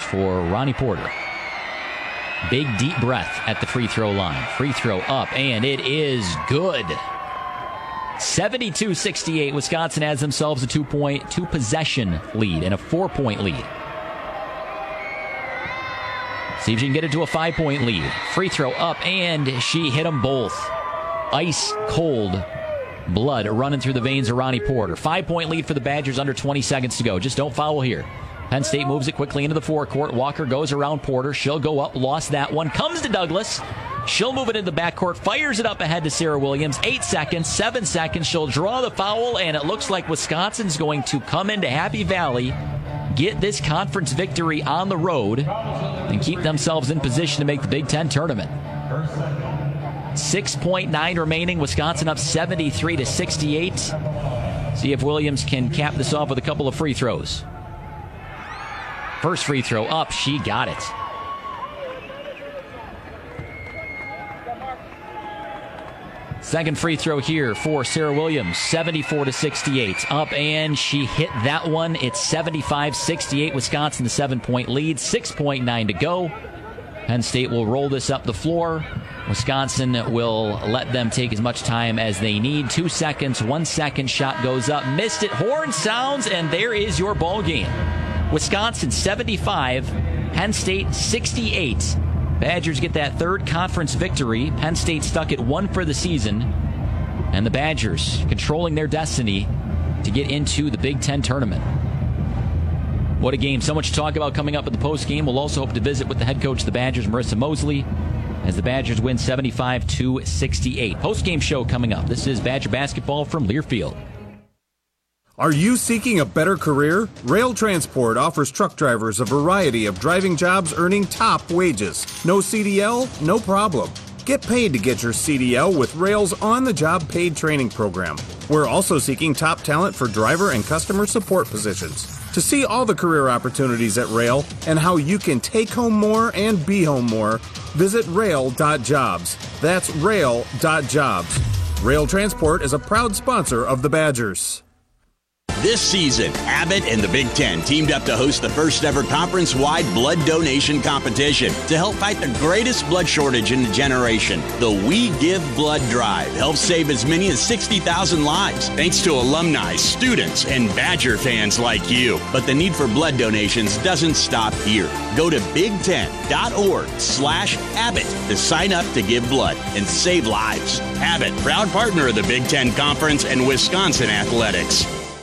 for Ronnie Porter. Big, deep breath at the free throw line. Free throw up, and it is good. 72-68. Wisconsin has themselves a two-possession lead and a 4-point lead. See if you can get it to a 5-point lead. Free throw up, and she hit them both. Ice cold blood running through the veins of Ronnie Porter. 5-point lead for the Badgers, under 20 seconds to go. Just don't foul here. Penn State moves it quickly into the forecourt. Walker goes around Porter. She'll go up, lost that one. Comes to Douglas. She'll move it into the backcourt, fires it up ahead to Sarah Williams. 8 seconds, 7 seconds. She'll draw the foul, and it looks like Wisconsin's going to come into Happy Valley, get this conference victory on the road, and keep themselves in position to make the Big Ten tournament. 6.9 remaining. Wisconsin up 73-68. See if Williams can cap this off with a couple of free throws. First free throw up. She got it. Second free throw here for Sarah Williams. 74-68. Up, and she hit that one. It's 75-68. Wisconsin, the 7-point lead. 6.9 to go. Penn State will roll this up the floor. Wisconsin will let them take as much time as they need. 2 seconds, 1 second. Shot goes up. Missed it. Horn sounds, and there is your ball game. Wisconsin 75, Penn State 68. Badgers get that third conference victory. Penn State stuck at 1 for the season. And the Badgers controlling their destiny to get into the Big Ten tournament. What a game. So much to talk about coming up at the postgame. We'll also hope to visit with the head coach of the Badgers, Marissa Mosley, as the Badgers win 75-68. Postgame show coming up. This is Badger basketball from Learfield. Are you seeking a better career? Rail Transport offers truck drivers a variety of driving jobs earning top wages. No CDL? No problem. Get paid to get your CDL with Rail's on-the-job paid training program. We're also seeking top talent for driver and customer support positions. To see all the career opportunities at Rail and how you can take home more and be home more, visit rail.jobs. That's rail.jobs. Rail Transport is a proud sponsor of the Badgers. This season, Abbott and the Big Ten teamed up to host the first ever conference-wide blood donation competition to help fight the greatest blood shortage in a generation. The We Give Blood Drive helps save as many as 60,000 lives, thanks to alumni, students, and Badger fans like you. But the need for blood donations doesn't stop here. Go to big10.org/Abbott to sign up to give blood and save lives. Abbott, proud partner of the Big Ten Conference and Wisconsin Athletics.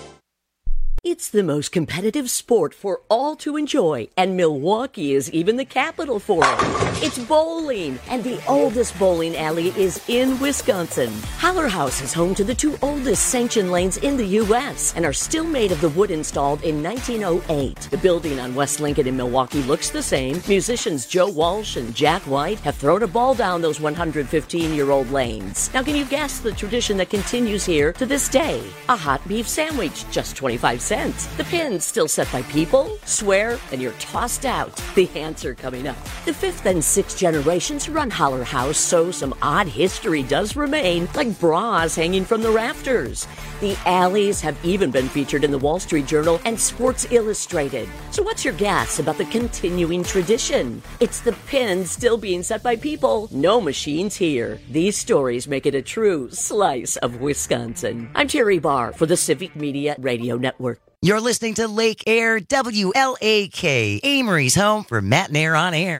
It's the most competitive sport for all to enjoy, and Milwaukee is even the capital for it. It's bowling, and the oldest bowling alley is in Wisconsin. Haller House is home to the 2 oldest sanctioned lanes in the U.S. and are still made of the wood installed in 1908. The building on West Lincoln in Milwaukee looks the same. Musicians Joe Walsh and Jack White have thrown a ball down those 115-year-old lanes. Now, can you guess the tradition that continues here to this day? A hot beef sandwich, just 25 cents. The pin's still set by people. Swear, and you're tossed out. The answer coming up. The 5th and 6th generations run Haller House, so some odd history does remain, like bras hanging from the rafters. The alleys have even been featured in the Wall Street Journal and Sports Illustrated. So what's your guess about the continuing tradition? It's the pin still being set by people. No machines here. These stories make it a true slice of Wisconsin. I'm Terry Barr for the Civic Media Radio Network. You're listening to Lake Air WLAK, Amory's home for Matt and Air on Air.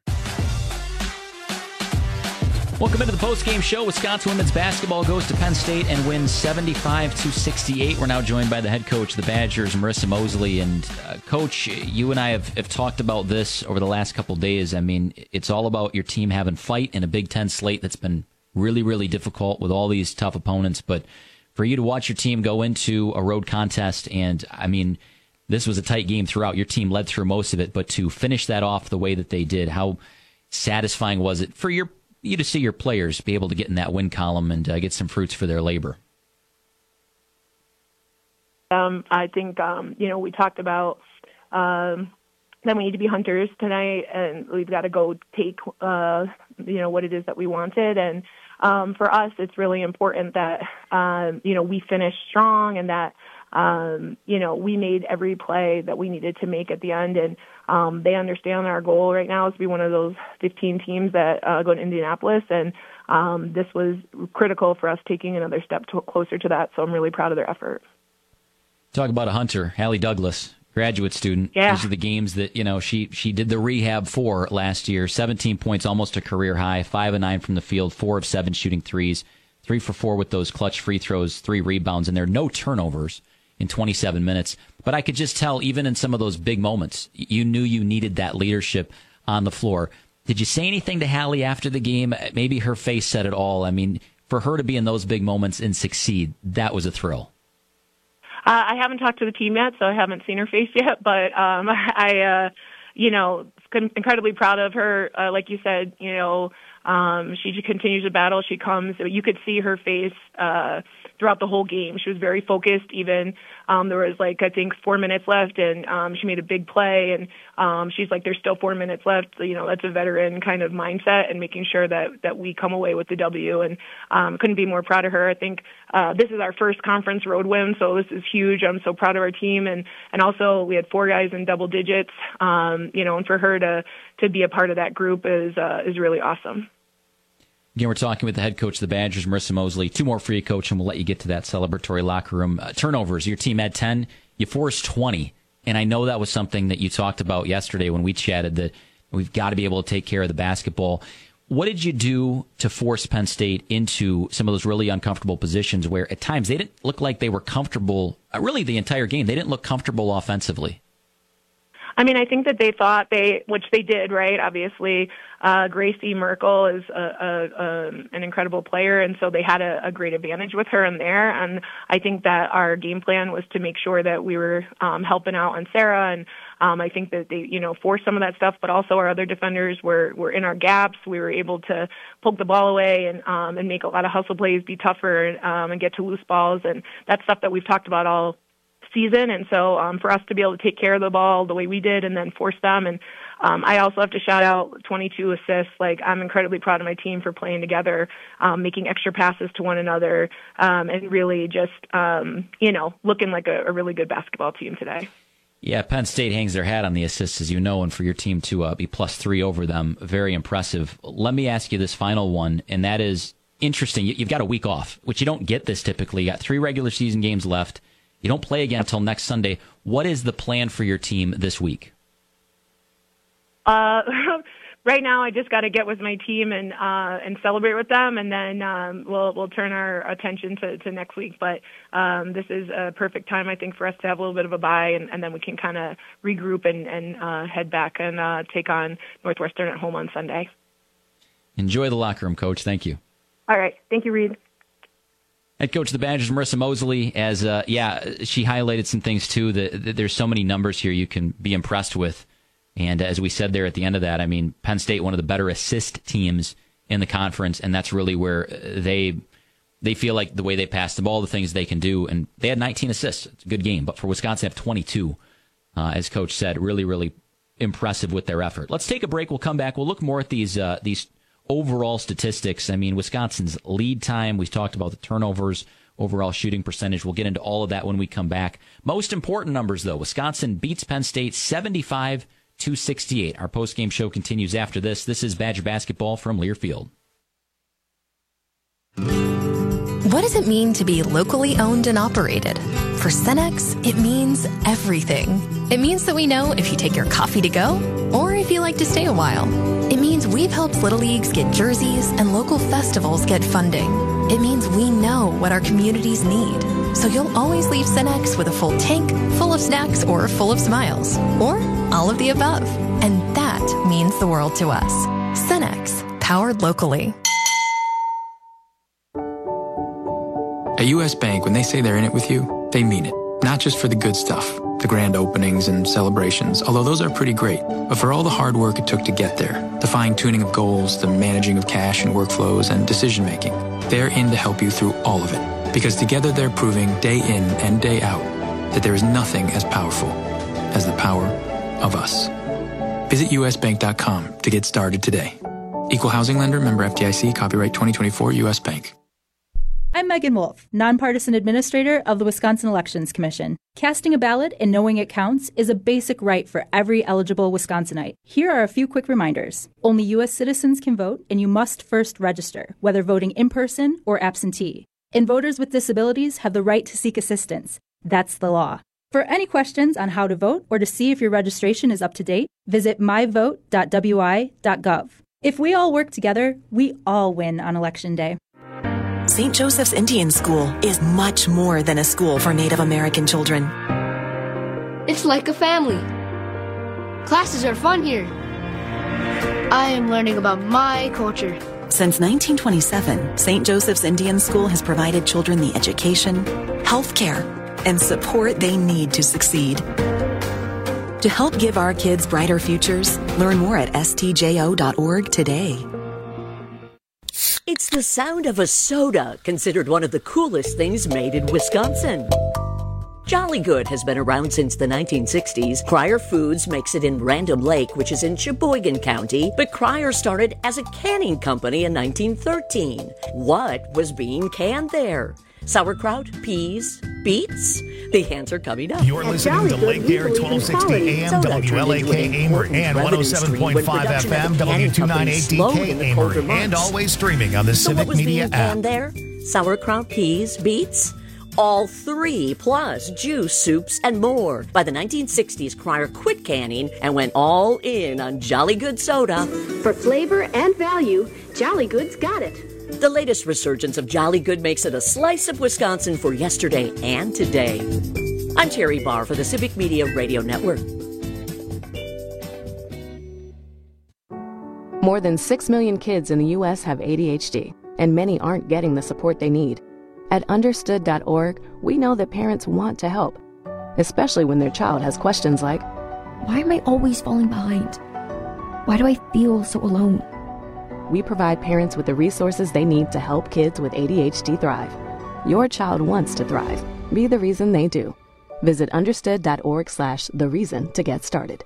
Welcome into the postgame show. Wisconsin women's basketball goes to Penn State and wins 75-68. We're now joined by the head coach of the Badgers, Marissa Mosley. And Coach, you and I have talked about this over the last couple of days. I mean, it's all about your team having fight in a Big Ten slate that's been really, really difficult with all these tough opponents. But for you to watch your team go into a road contest, and I mean, this was a tight game throughout. Your team led through most of it, but to finish that off the way that they did, how satisfying was it for you to see your players be able to get in that win column and get some fruits for their labor? I think, we talked about that we need to be hunters tonight, and we've got to go take, what it is that we wanted. And for us, it's really important that, we finish strong and that, we made every play that we needed to make at the end. And they understand our goal right now is to be one of those 15 teams that go to Indianapolis. And this was critical for us taking another step closer to that. So I'm really proud of their effort. Talk about a hunter, Hallie Douglas, graduate student. Yeah. These are the games that, she did the rehab for last year. 17 points, almost a career high, 5 of 9 from the field, 4 of 7 shooting threes, 3 for 4 with those clutch free throws, 3 rebounds, and there are no turnovers in 27 minutes. But I could just tell, even in some of those big moments, you knew you needed that leadership on the floor. Did you say anything to Hallie after the game? Maybe her face said it all. I mean, for her to be in those big moments and succeed, that was a thrill. I haven't talked to the team yet, so I haven't seen her face yet. But incredibly proud of her. Like you said, she continues to battle. She comes. You could see her face throughout the whole game. She was very focused. Even there was I think 4 minutes left, and she made a big play. And she's like, "There's still 4 minutes left." So, that's a veteran kind of mindset, and making sure that we come away with the W. And couldn't be more proud of her. I think this is our first conference road win, so this is huge. I'm so proud of our team, and also we had 4 guys in double digits. And for her to be a part of that group is really awesome. Again, we're talking with the head coach of the Badgers, Marissa Mosley. 2 more for you, Coach, and we'll let you get to that celebratory locker room. Turnovers, your team had 10. You forced 20. And I know that was something that you talked about yesterday when we chatted, that we've got to be able to take care of the basketball. What did you do to force Penn State into some of those really uncomfortable positions where at times they didn't look like they were comfortable, really the entire game? They didn't look comfortable offensively. I mean, I think that they thought which they did, right? Obviously, Gracie Merkel is an incredible player, and so they had a great advantage with her in there. And I think that our game plan was to make sure that we were helping out on Sarah, and I think that they, forced some of that stuff, but also our other defenders were in our gaps. We were able to poke the ball away and make a lot of hustle plays, be tougher, and get to loose balls, and that's stuff that we've talked about all season. And so for us to be able to take care of the ball the way we did and then force them. And I also have to shout out 22 assists. I'm incredibly proud of my team for playing together, making extra passes to one another, and really just, looking like a really good basketball team today. Yeah, Penn State hangs their hat on the assists, as you know, and for your team to be +3 over them, very impressive. Let me ask you this final one, and that is interesting. You've got a week off, which you don't get this typically. You got 3 regular season games left. You don't play again until next Sunday. What is the plan for your team this week? Right now, I just got to get with my team and celebrate with them, and then we'll turn our attention to next week. But this is a perfect time, I think, for us to have a little bit of a bye, and then we can kind of regroup and head back and take on Northwestern at home on Sunday. Enjoy the locker room, Coach. Thank you. All right. Thank you, Reed. Head coach of the Badgers, Marissa Mosley, as she highlighted some things too. That there's so many numbers here you can be impressed with, and as we said there at the end of that, I mean, Penn State, one of the better assist teams in the conference, and that's really where they feel like the way they pass the ball, the things they can do, and they had 19 assists. It's a good game, but for Wisconsin to have 22, as Coach said, really, really impressive with their effort. Let's take a break. We'll come back. We'll look more at these overall statistics. I mean, Wisconsin's lead time. We talked about the turnovers, overall shooting percentage. We'll get into all of that when we come back. Most important numbers, though. Wisconsin beats Penn State 75-68. Our postgame show continues after this. This is Badger basketball from Learfield. What does it mean to be locally owned and operated? For Cenex, it means everything. It means that we know if you take your coffee to go or if you like to stay a while. It means we've helped Little Leagues get jerseys and local festivals get funding. It means we know what our communities need. So you'll always leave Cenex with a full tank, full of snacks, or full of smiles. Or all of the above. And that means the world to us. Cenex, powered locally. At U.S. Bank, when they say they're in it with you, they mean it. Not just for the good stuff, the grand openings and celebrations, although those are pretty great, but for all the hard work it took to get there, the fine-tuning of goals, the managing of cash and workflows, and decision-making. They're in to help you through all of it, because together they're proving day in and day out that there is nothing as powerful as the power of us. Visit usbank.com to get started today. Equal housing lender, member FDIC, copyright 2024, U.S. Bank. I'm Megan Wolf, nonpartisan administrator of the Wisconsin Elections Commission. Casting a ballot and knowing it counts is a basic right for every eligible Wisconsinite. Here are a few quick reminders. Only U.S. citizens can vote, and you must first register, whether voting in person or absentee. And voters with disabilities have the right to seek assistance. That's the law. For any questions on how to vote or to see if your registration is up to date, visit myvote.wi.gov. If we all work together, we all win on Election Day. St. Joseph's Indian School is much more than a school for Native American children. It's like a family. Classes are fun here. I am learning about my culture. Since 1927, St. Joseph's Indian School has provided children the education, health care, and support they need to succeed. To help give our kids brighter futures, learn more at stjo.org today. It's the sound of a soda, considered one of the coolest things made in Wisconsin. Jolly Good has been around since the 1960s. Cryer Foods makes it in Random Lake, which is in Sheboygan County, but Cryer started as a canning company in 1913. What was being canned there? Sauerkraut, peas, beets? The answer coming up. You're listening to Lake Air 1260 AM, WLAK Amer, and 107.5 FM, W298DK Amer, and always streaming on the Civic Media app. There? Sauerkraut, peas, beets? All three, plus juice, soups, and more. By the 1960s, Cryer quit canning and went all in on Jolly Good soda. For flavor and value, Jolly Good's got it. The latest resurgence of Jolly Good makes it a slice of Wisconsin for yesterday and today. I'm Terry Barr for the Civic Media Radio Network. More than 6 million kids in the U.S. have ADHD, and many aren't getting the support they need. At understood.org, we know that parents want to help, especially when their child has questions like, why am I always falling behind? Why do I feel so alone? We provide parents with the resources they need to help kids with ADHD thrive. Your child wants to thrive. Be the reason they do. Visit understood.org/thereason to get started.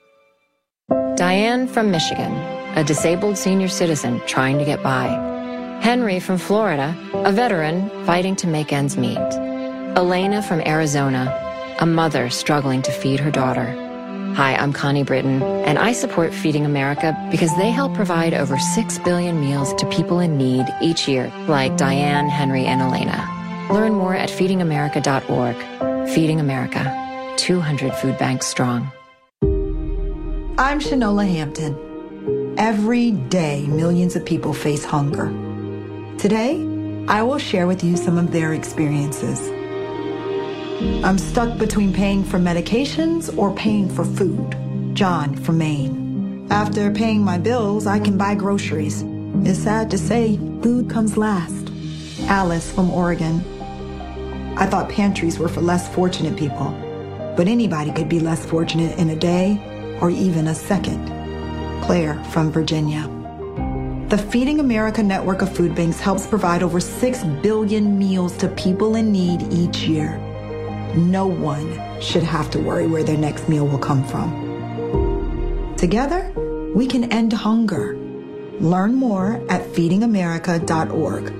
Diane from Michigan, a disabled senior citizen trying to get by. Henry from Florida, a veteran fighting to make ends meet. Elena from Arizona, a mother struggling to feed her daughter. Hi, I'm Connie Britton, and I support Feeding America because they help provide over 6 billion meals to people in need each year, like Diane, Henry, and Elena. Learn more at feedingamerica.org. Feeding America, 200 food banks strong. I'm Shanola Hampton. Every day, millions of people face hunger. Today, I will share with you some of their experiences. I'm stuck between paying for medications or paying for food. John from Maine. After paying my bills, I can buy groceries. It's sad to say, food comes last. Alice from Oregon. I thought pantries were for less fortunate people, but anybody could be less fortunate in a day or even a second. Claire from Virginia. The Feeding America network of food banks helps provide over 6 billion meals to people in need each year. No one should have to worry where their next meal will come from. Together, we can end hunger. Learn more at feedingamerica.org.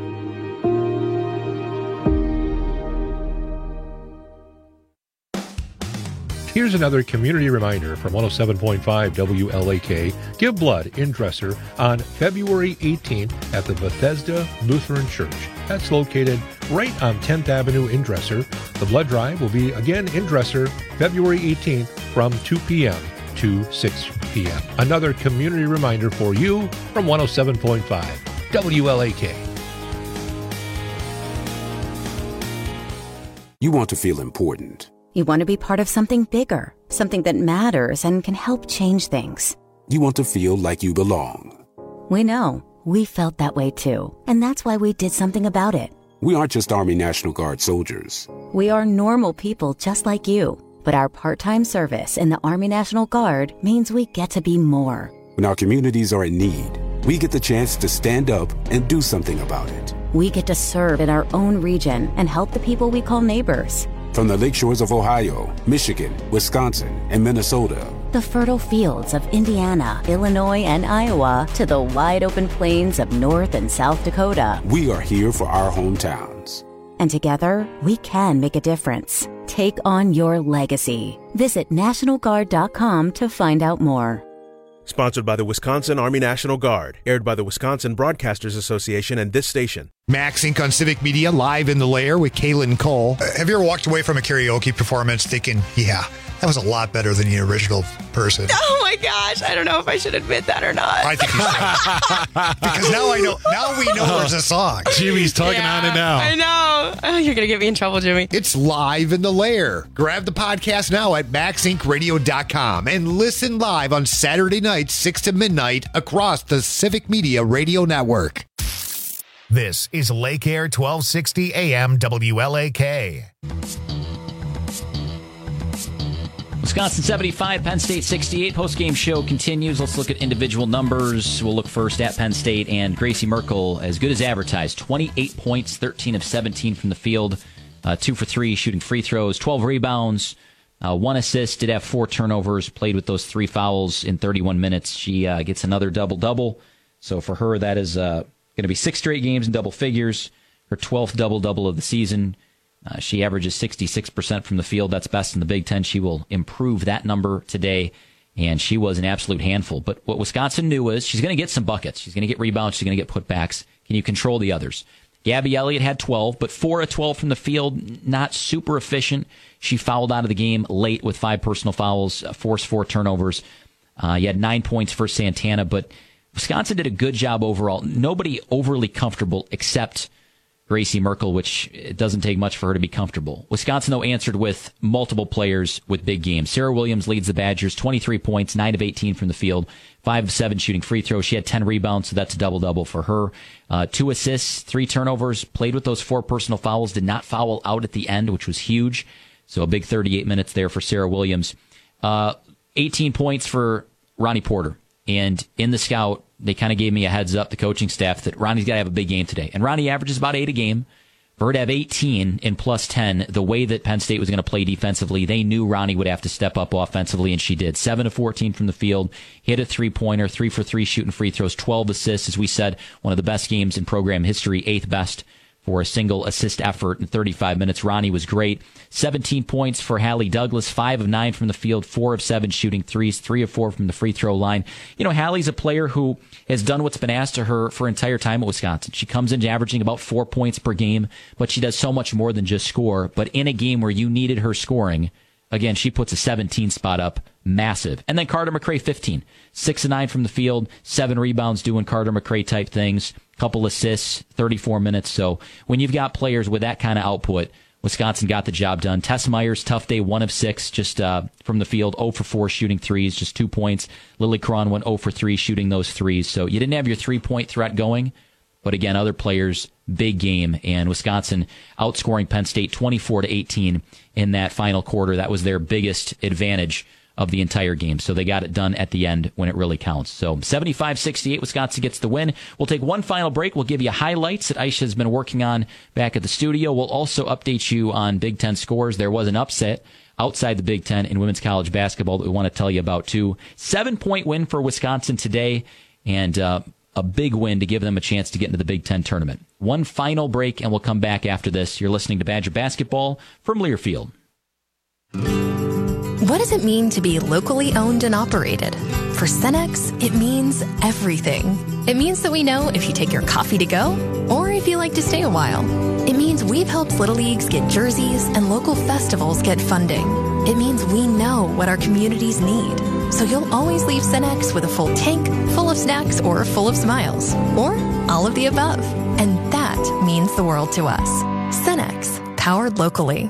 Here's another community reminder from 107.5 WLAK. Give blood in Dresser on February 18th at the Bethesda Lutheran Church. That's located right on 10th Avenue in Dresser. The blood drive will be again in Dresser February 18th from 2 p.m. to 6 p.m. Another community reminder for you from 107.5 WLAK. You want to feel important. You want to be part of something bigger, something that matters and can help change things. You want to feel like you belong. We know. We felt that way too. And that's why we did something about it. We aren't just Army National Guard soldiers. We are normal people just like you. But our part-time service in the Army National Guard means we get to be more. When our communities are in need, we get the chance to stand up and do something about it. We get to serve in our own region and help the people we call neighbors. From the lakeshores of Ohio, Michigan, Wisconsin, and Minnesota. The fertile fields of Indiana, Illinois, and Iowa to the wide open plains of North and South Dakota. We are here for our hometowns. And together, we can make a difference. Take on your legacy. Visit NationalGuard.com to find out more. Sponsored by the Wisconsin Army National Guard. Aired by the Wisconsin Broadcasters Association and this station. Max Inc. on Civic Media, live in the lair with Kaylin Cole. Have you ever walked away from a karaoke performance thinking, yeah, that was a lot better than the original person? Oh my gosh, I don't know if I should admit that or not. I think you should. Because now we know there's a song. Jimmy's talking on it now. I know. Oh, you're going to get me in trouble, Jimmy. It's live in the lair. Grab the podcast now at maxincradio.com and listen live on Saturday nights, 6 to midnight across the Civic Media Radio Network. This is Lake Air 1260 AM WLAK. Wisconsin 75, Penn State 68. Postgame show continues. Let's look at individual numbers. We'll look first at Penn State and Gracie Merkel, as good as advertised. 28 points, 13 of 17 from the field, 2 for 3 shooting free throws, 12 rebounds, 1 assist, did have 4 turnovers, played with those 3 fouls in 31 minutes. She gets another double-double. So for her, that is going to be 6 straight games in double figures, her 12th double-double of the season. She averages 66% from the field. That's best in the Big Ten. She will improve that number today, and she was an absolute handful. But what Wisconsin knew is she's going to get some buckets. She's going to get rebounds. She's going to get putbacks. Can you control the others? Gabby Elliott had 12, but 4 of 12 from the field, not super efficient. She fouled out of the game late with 5 personal fouls, forced 4 turnovers. You had 9 points for Santana, but Wisconsin did a good job overall. Nobody overly comfortable except Gracie Merkel, which it doesn't take much for her to be comfortable. Wisconsin, though, answered with multiple players with big games. Sarah Williams leads the Badgers, 23 points, 9 of 18 from the field, 5 of 7 shooting free throws. She had 10 rebounds, so that's a double-double for her. 2 assists, 3 turnovers, played with those 4 personal fouls, did not foul out at the end, which was huge. So a big 38 minutes there for Sarah Williams. 18 points for Ronnie Porter. And in the scout, they kind of gave me a heads up, the coaching staff, that Ronnie's got to have a big game today. And Ronnie averages about 8 a game. For her to have 18 and plus 10, the way that Penn State was going to play defensively, they knew Ronnie would have to step up offensively, and she did. 7 of 14 from the field, hit a three-pointer, 3 for 3 shooting free throws, 12 assists. As we said, one of the best games in program history, 8th best for a single assist effort in 35 minutes. Ronnie was great. 17 points for Hallie Douglas, 5 of 9 from the field, 4 of 7 shooting threes, 3 of 4 from the free throw line. You know, Hallie's a player who has done what's been asked of her for entire time at Wisconsin. She comes in averaging about 4 points per game, but she does so much more than just score. But in a game where you needed her scoring, again, she puts a 17 spot up, massive. And then Carter McRae, 15. 6 of 9 from the field, 7 rebounds doing Carter McRae type things, couple assists, 34 minutes. So when you've got players with that kind of output, Wisconsin got the job done. Tess Myers, tough day, 1 of 6 just from the field, 0 for 4 shooting threes, just 2 points. Lily Cron went 0 for 3 shooting those threes. So you didn't have your 3-point threat going. But again, other players, big game, and Wisconsin outscoring Penn State 24-18 in that final quarter. That was their biggest advantage of the entire game. So they got it done at the end when it really counts. So 75-68, Wisconsin gets the win. We'll take one final break. We'll give you highlights that Aisha has been working on back at the studio. We'll also update you on Big Ten scores. There was an upset outside the Big Ten in women's college basketball that we want to tell you about too. 7-point win for Wisconsin today, and a big win to give them a chance to get into the Big Ten tournament. One final break, and we'll come back after this. You're listening to Badger Basketball from Learfield. What does it mean to be locally owned and operated? For Cenex, it means everything. It means that we know if you take your coffee to go or if you like to stay a while. It means we've helped Little Leagues get jerseys and local festivals get funding. It means we know what our communities need. So you'll always leave Cenex with a full tank, full of snacks, or full of smiles. Or all of the above. And that means the world to us. Cenex, powered locally.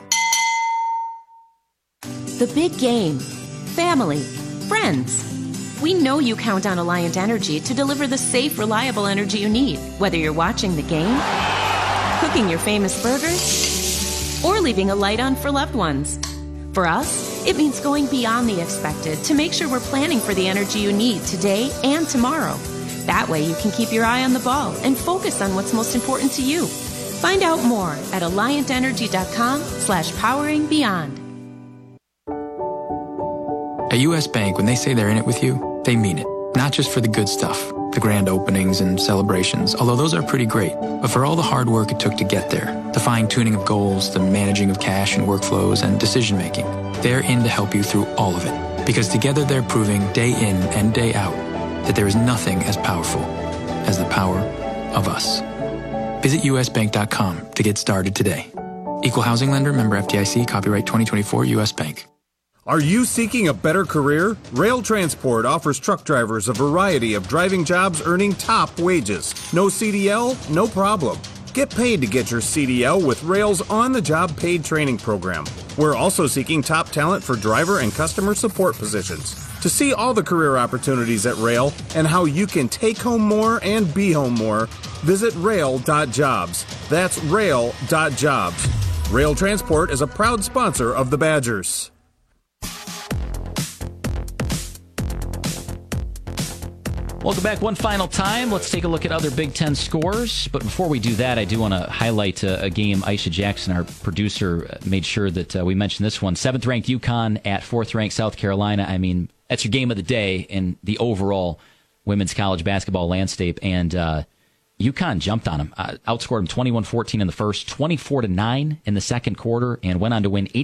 The big game. Family. Friends. We know you count on Alliant Energy to deliver the safe, reliable energy you need, whether you're watching the game, cooking your famous burgers, or leaving a light on for loved ones. For us, it means going beyond the expected to make sure we're planning for the energy you need today and tomorrow. That way you can keep your eye on the ball and focus on what's most important to you. Find out more at alliantenergy.com/poweringbeyond. At U.S. Bank, when they say they're in it with you, they mean it. Not just for the good stuff, the grand openings and celebrations, although those are pretty great, but for all the hard work it took to get there, the fine-tuning of goals, the managing of cash and workflows, and decision-making. They're in to help you through all of it, because together they're proving day in and day out that there is nothing as powerful as the power of us. Visit usbank.com to get started today. Equal housing lender, member FDIC, copyright 2024 U.S. Bank. Are you seeking a better career? Rail Transport offers truck drivers a variety of driving jobs earning top wages. No CDL? No problem. Get paid to get your CDL with Rail's on-the-job paid training program. We're also seeking top talent for driver and customer support positions. To see all the career opportunities at Rail and how you can take home more and be home more, visit rail.jobs. That's rail.jobs. Rail Transport is a proud sponsor of the Badgers. Welcome back one final time. Let's take a look at other Big Ten scores. But before we do that, I do want to highlight a game Aisha Jackson, our producer, made sure that we mentioned this one. 7th-ranked UConn at 4th-ranked South Carolina. I mean, that's your game of the day in the overall women's college basketball landscape. And UConn jumped on them, outscored them 21-14 in the first, 24-9 in the second quarter, and went on to win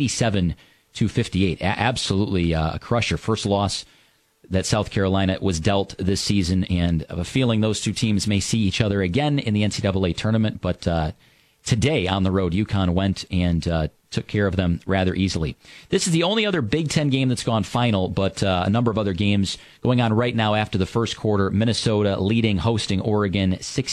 87-58. Absolutely a crusher. First loss that South Carolina was dealt this season, and I have a feeling those two teams may see each other again in the NCAA tournament. But today on the road, UConn went and took care of them rather easily. This is the only other Big Ten game that's gone final, but a number of other games going on right now after the first quarter. Minnesota hosting Oregon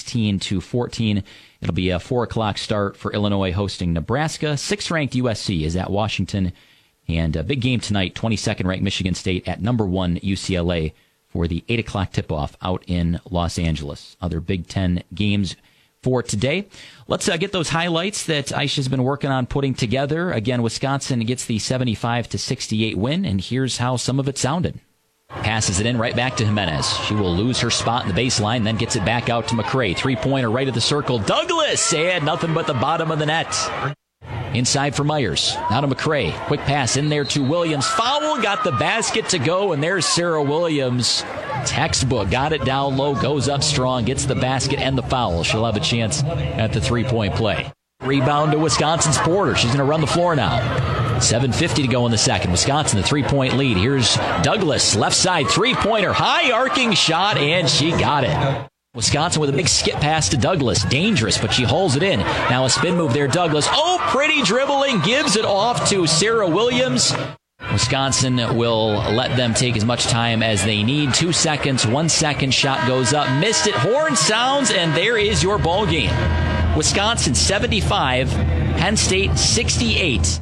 16-14. It'll be a 4 o'clock start for Illinois hosting Nebraska. 6th-ranked USC is at Washington. And a big game tonight, 22nd-ranked Michigan State at number 1 UCLA for the 8 o'clock tip-off out in Los Angeles. Other Big Ten games for today. Let's get those highlights that Aisha's been working on putting together. Again, Wisconsin gets the 75-68 win, and here's how some of it sounded. Passes it in right back to Jimenez. She will lose her spot in the baseline, then gets it back out to McCray. Three-pointer right of the circle. Douglas, and nothing but the bottom of the net. Inside for Myers. Now to McCray. Quick pass in there to Williams. Foul, got the basket to go, and there's Sarah Williams. Textbook. Got it down low, goes up strong, gets the basket and the foul. She'll have a chance at the three-point play. Rebound to Wisconsin's Porter. She's going to run the floor now. 7:50 to go in the second. Wisconsin, the three-point lead. Here's Douglas, left side, three-pointer, high arcing shot, and she got it. Wisconsin with a big skip pass to Douglas. Dangerous, but she holds it in. Now a spin move there, Douglas. Oh, pretty dribbling. Gives it off to Sarah Williams. Wisconsin will let them take as much time as they need. 2 seconds, 1 second. Shot goes up. Missed it. Horn sounds, and there is your ball game. Wisconsin 75, Penn State 68.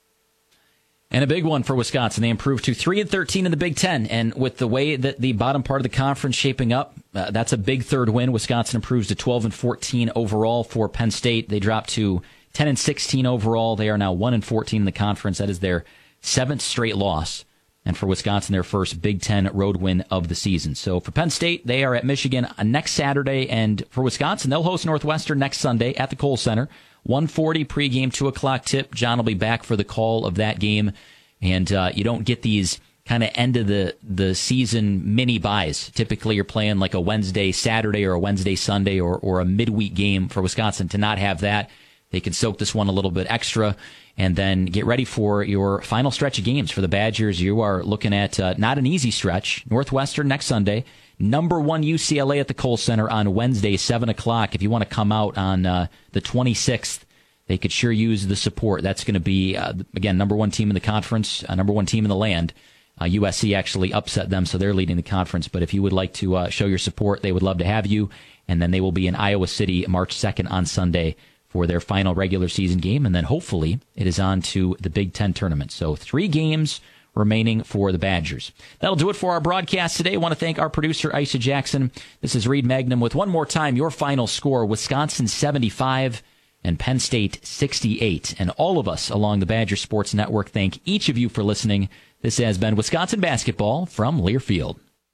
And a big one for Wisconsin. They improved to 3-13 in the Big Ten. And with the way that the bottom part of the conference shaping up, that's a big third win. Wisconsin improves to 12-14 overall. For Penn State, they dropped to 10-16 overall. They are now 1-14 in the conference. That is their 7th straight loss. And for Wisconsin, their first Big Ten road win of the season. So for Penn State, they are at Michigan next Saturday. And for Wisconsin, they'll host Northwestern next Sunday at the Kohl Center. 1:40 pregame, 2 o'clock tip. John will be back for the call of that game. And you don't get these kind of end of the season mini buys. Typically, you're playing like a Wednesday, Saturday, or a Wednesday, Sunday, or a midweek game. For Wisconsin to not have that, they can soak this one a little bit extra and then get ready for your final stretch of games. For the Badgers, you are looking at not an easy stretch. Northwestern next Sunday. Number 1 UCLA at the Kohl Center on Wednesday, 7 o'clock. If you want to come out on the 26th, they could sure use the support. That's going to be, again, number 1 team in the conference, number 1 team in the land. USC actually upset them, so they're leading the conference. But if you would like to show your support, they would love to have you. And then they will be in Iowa City March 2nd on Sunday for their final regular season game. And then hopefully it is on to the Big Ten tournament. So 3 games remaining for the Badgers. That'll do it for our broadcast today. I want to thank our producer, Aisha Jackson. This is Reed Magnum with one more time your final score, Wisconsin 75 and Penn State 68. And all of us along the Badger Sports Network thank each of you for listening. This has been Wisconsin Basketball from Learfield.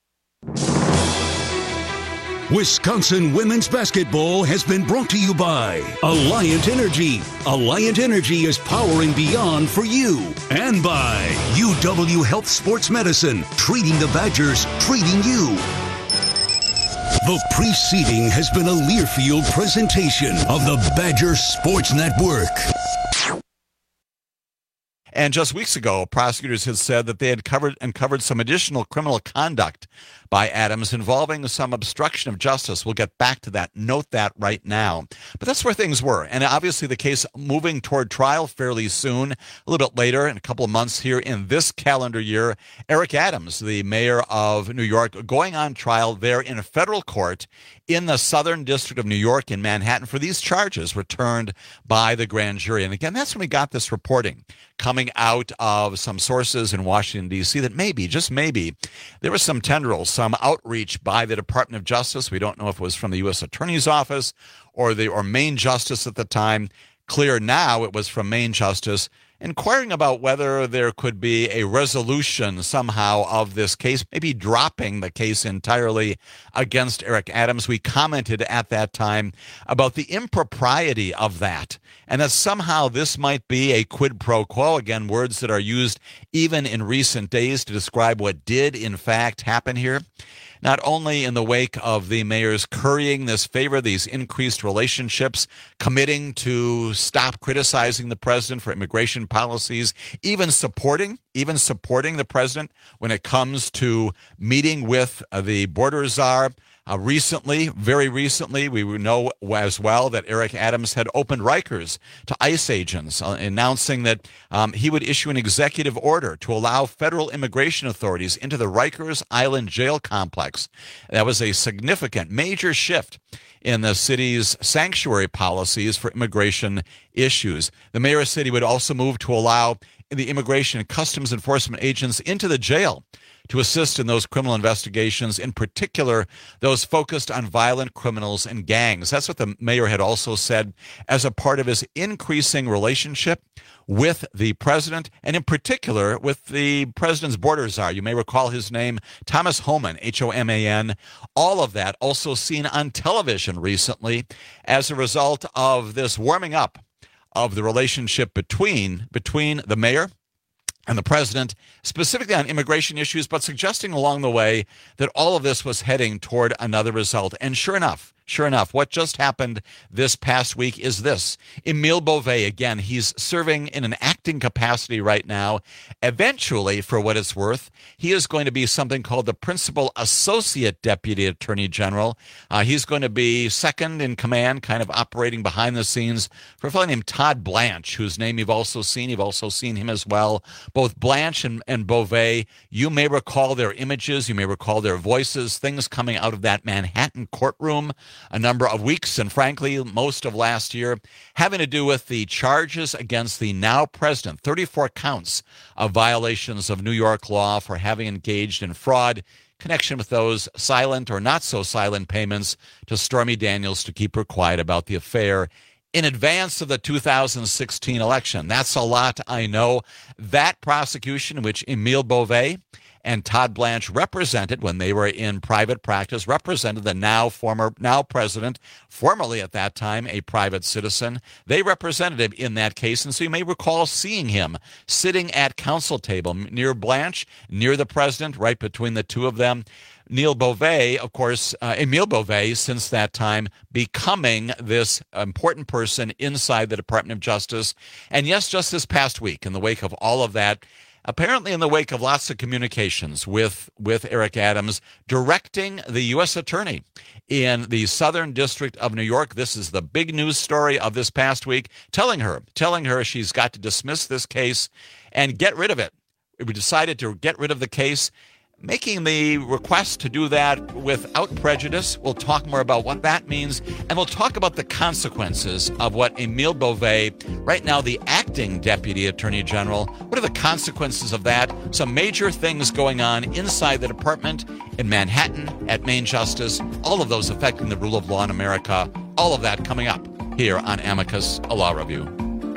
Wisconsin women's basketball has been brought to you by Alliant Energy. Alliant Energy is powering beyond for you. And by UW Health Sports Medicine, treating the Badgers, treating you. The preceding has been a Learfield presentation of the Badger Sports Network. And just weeks ago, prosecutors had said that they had uncovered some additional criminal conduct by Adams involving some obstruction of justice. We'll get back to that. Note that right now. But that's where things were. And obviously the case moving toward trial fairly soon, a little bit later, in a couple of months here in this calendar year. Eric Adams, the mayor of New York, going on trial there in a federal court in the Southern District of New York in Manhattan for these charges returned by the grand jury. And again, that's when we got this reporting coming out of some sources in Washington, D.C., that maybe, just maybe, there was some tendrils, some outreach by the Department of Justice. We don't know if it was from the U.S. Attorney's Office or Maine Justice at the time. Clear now it was from Maine Justice, inquiring about whether there could be a resolution somehow of this case, maybe dropping the case entirely against Eric Adams. We commented at that time about the impropriety of that, and that somehow this might be a quid pro quo. Again, words that are used even in recent days to describe what did in fact happen here. Not only in the wake of the mayor's currying this favor, these increased relationships, committing to stop criticizing the president for immigration policies, even supporting the president when it comes to meeting with the border czar. Very recently, we know as well that Eric Adams had opened Rikers to ICE agents, announcing that he would issue an executive order to allow federal immigration authorities into the Rikers Island jail complex. That was a significant, major shift in the city's sanctuary policies for immigration issues. The mayor said he would also move to allow the Immigration and Customs Enforcement agents into the jail to assist in those criminal investigations, in particular those focused on violent criminals and gangs. That's what the mayor had also said as a part of his increasing relationship with the president, and in particular with the president's border czar. You may recall his name, Thomas Homan, Homan. All of that also seen on television recently as a result of this warming up of the relationship between the mayor and the president, specifically on immigration issues, but suggesting along the way that all of this was heading toward another result. And sure enough, what just happened this past week is this. Emile Beauvais, again, he's serving in an acting capacity right now. Eventually, for what it's worth, he is going to be something called the Principal Associate Deputy Attorney General. He's going to be second in command, kind of operating behind the scenes for a fellow named Todd Blanche, whose name you've also seen. You've also seen him as well. Both Blanche and Beauvais, you may recall their images, you may recall their voices, things coming out of that Manhattan courtroom a number of weeks, and frankly, most of last year, having to do with the charges against the now president, 34 counts of violations of New York law for having engaged in fraud, connection with those silent or not so silent payments to Stormy Daniels to keep her quiet about the affair in advance of the 2016 election. That's a lot, I know. That prosecution, which Emile Beauvais and Todd Blanche represented when they were in private practice, represented the now president, formerly at that time a private citizen. They represented him in that case, and so you may recall seeing him sitting at counsel table near Blanche, near the president, right between the two of them. Emile Beauvais, since that time, becoming this important person inside the Department of Justice. And yes, just this past week, in the wake of all of that, apparently in the wake of lots of communications with Eric Adams, directing the U.S. Attorney in the Southern District of New York. This is the big news story of this past week, telling her she's got to dismiss this case and get rid of it. We decided to get rid of the case, making the request to do that without prejudice. We'll talk more about what that means, and we'll talk about the consequences of what Emile Beauvais, right now the acting Deputy Attorney General, what are the consequences of that? Some major things going on inside the department in Manhattan at Maine Justice, all of those affecting the rule of law in America, all of that coming up here on Amicus, a Law Review.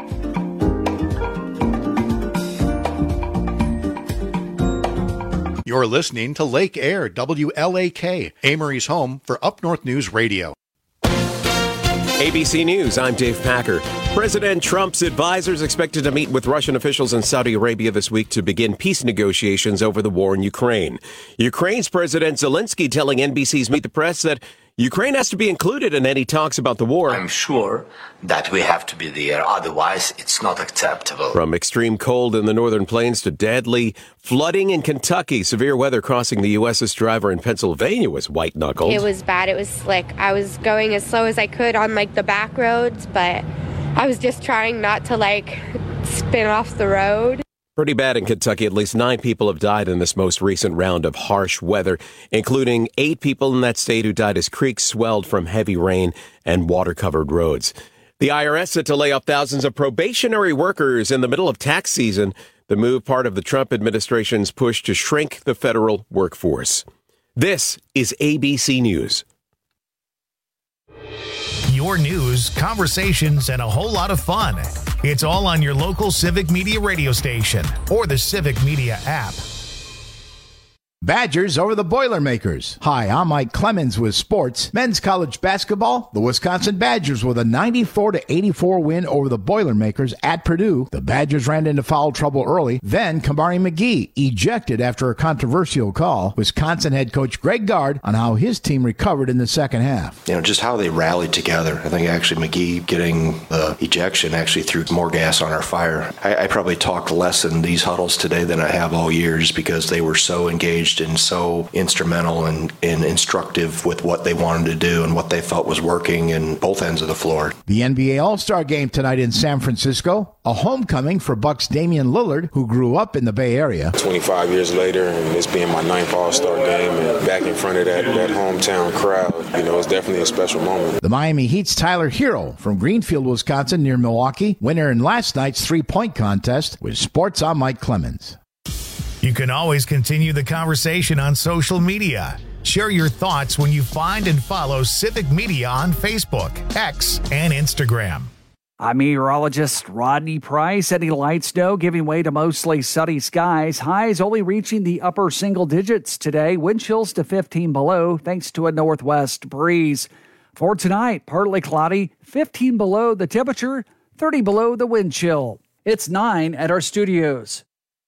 You're listening to Lake Air, WLAK, Amory's home for Up North News Radio. ABC News, I'm Dave Packer. President Trump's advisors expected to meet with Russian officials in Saudi Arabia this week to begin peace negotiations over the war in Ukraine. Ukraine's President Zelensky telling NBC's Meet the Press that Ukraine has to be included in any talks about the war. I'm sure that we have to be there, otherwise it's not acceptable. From extreme cold in the northern plains to deadly flooding in Kentucky, severe weather crossing the U.S.'s driver in Pennsylvania was white-knuckled. It was bad. It was slick. I was going as slow as I could on, the back roads, but I was just trying not to, spin off the road. Pretty bad in Kentucky. At least 9 people have died in this most recent round of harsh weather, including 8 people in that state who died as creeks swelled from heavy rain and water-covered roads. The IRS set to lay off thousands of probationary workers in the middle of tax season. The move part of the Trump administration's push to shrink the federal workforce. This is ABC News. Your news, conversations, and a whole lot of fun. It's all on your local Civic Media radio station or the Civic Media app. Badgers over the Boilermakers. Hi, I'm Mike Clemens with sports. Men's college basketball, the Wisconsin Badgers with a 94-84 win over the Boilermakers at Purdue. The Badgers ran into foul trouble early. Then Kamari McGee ejected after a controversial call. Wisconsin head coach Greg Gard on how his team recovered in the second half. Just how they rallied together. I think actually McGee getting the ejection actually threw more gas on our fire. I probably talked less in these huddles today than I have all year just because they were so engaged and so instrumental and instructive with what they wanted to do and what they felt was working in both ends of the floor. The NBA All-Star Game tonight in San Francisco, a homecoming for Bucks Damian Lillard, who grew up in the Bay Area. 25 years later, and this being my 9th All-Star Game, and back in front of that hometown crowd, it's definitely a special moment. The Miami Heat's Tyler Hero from Greenfield, Wisconsin, near Milwaukee, winner in last night's three-point contest. With sports, I'm Mike Clemens. You can always continue the conversation on social media. Share your thoughts when you find and follow Civic Media on Facebook, X, and Instagram. I'm meteorologist Rodney Price. Any light snow giving way to mostly sunny skies. Highs only reaching the upper single digits today. Wind chills to 15 below thanks to a northwest breeze. For tonight, partly cloudy, 15 below the temperature, 30 below the wind chill. It's 9 at our studios.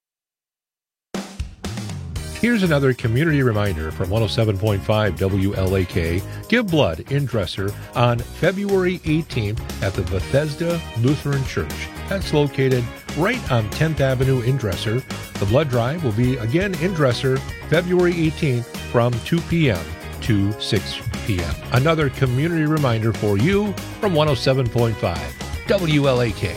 Here's another community reminder from 107.5 WLAK. Give blood in Dresser on February 18th at the Bethesda Lutheran Church. That's located right on 10th Avenue in Dresser. The blood drive will be again in Dresser February 18th from 2 p.m. to 6 p.m. Another community reminder for you from 107.5 WLAK.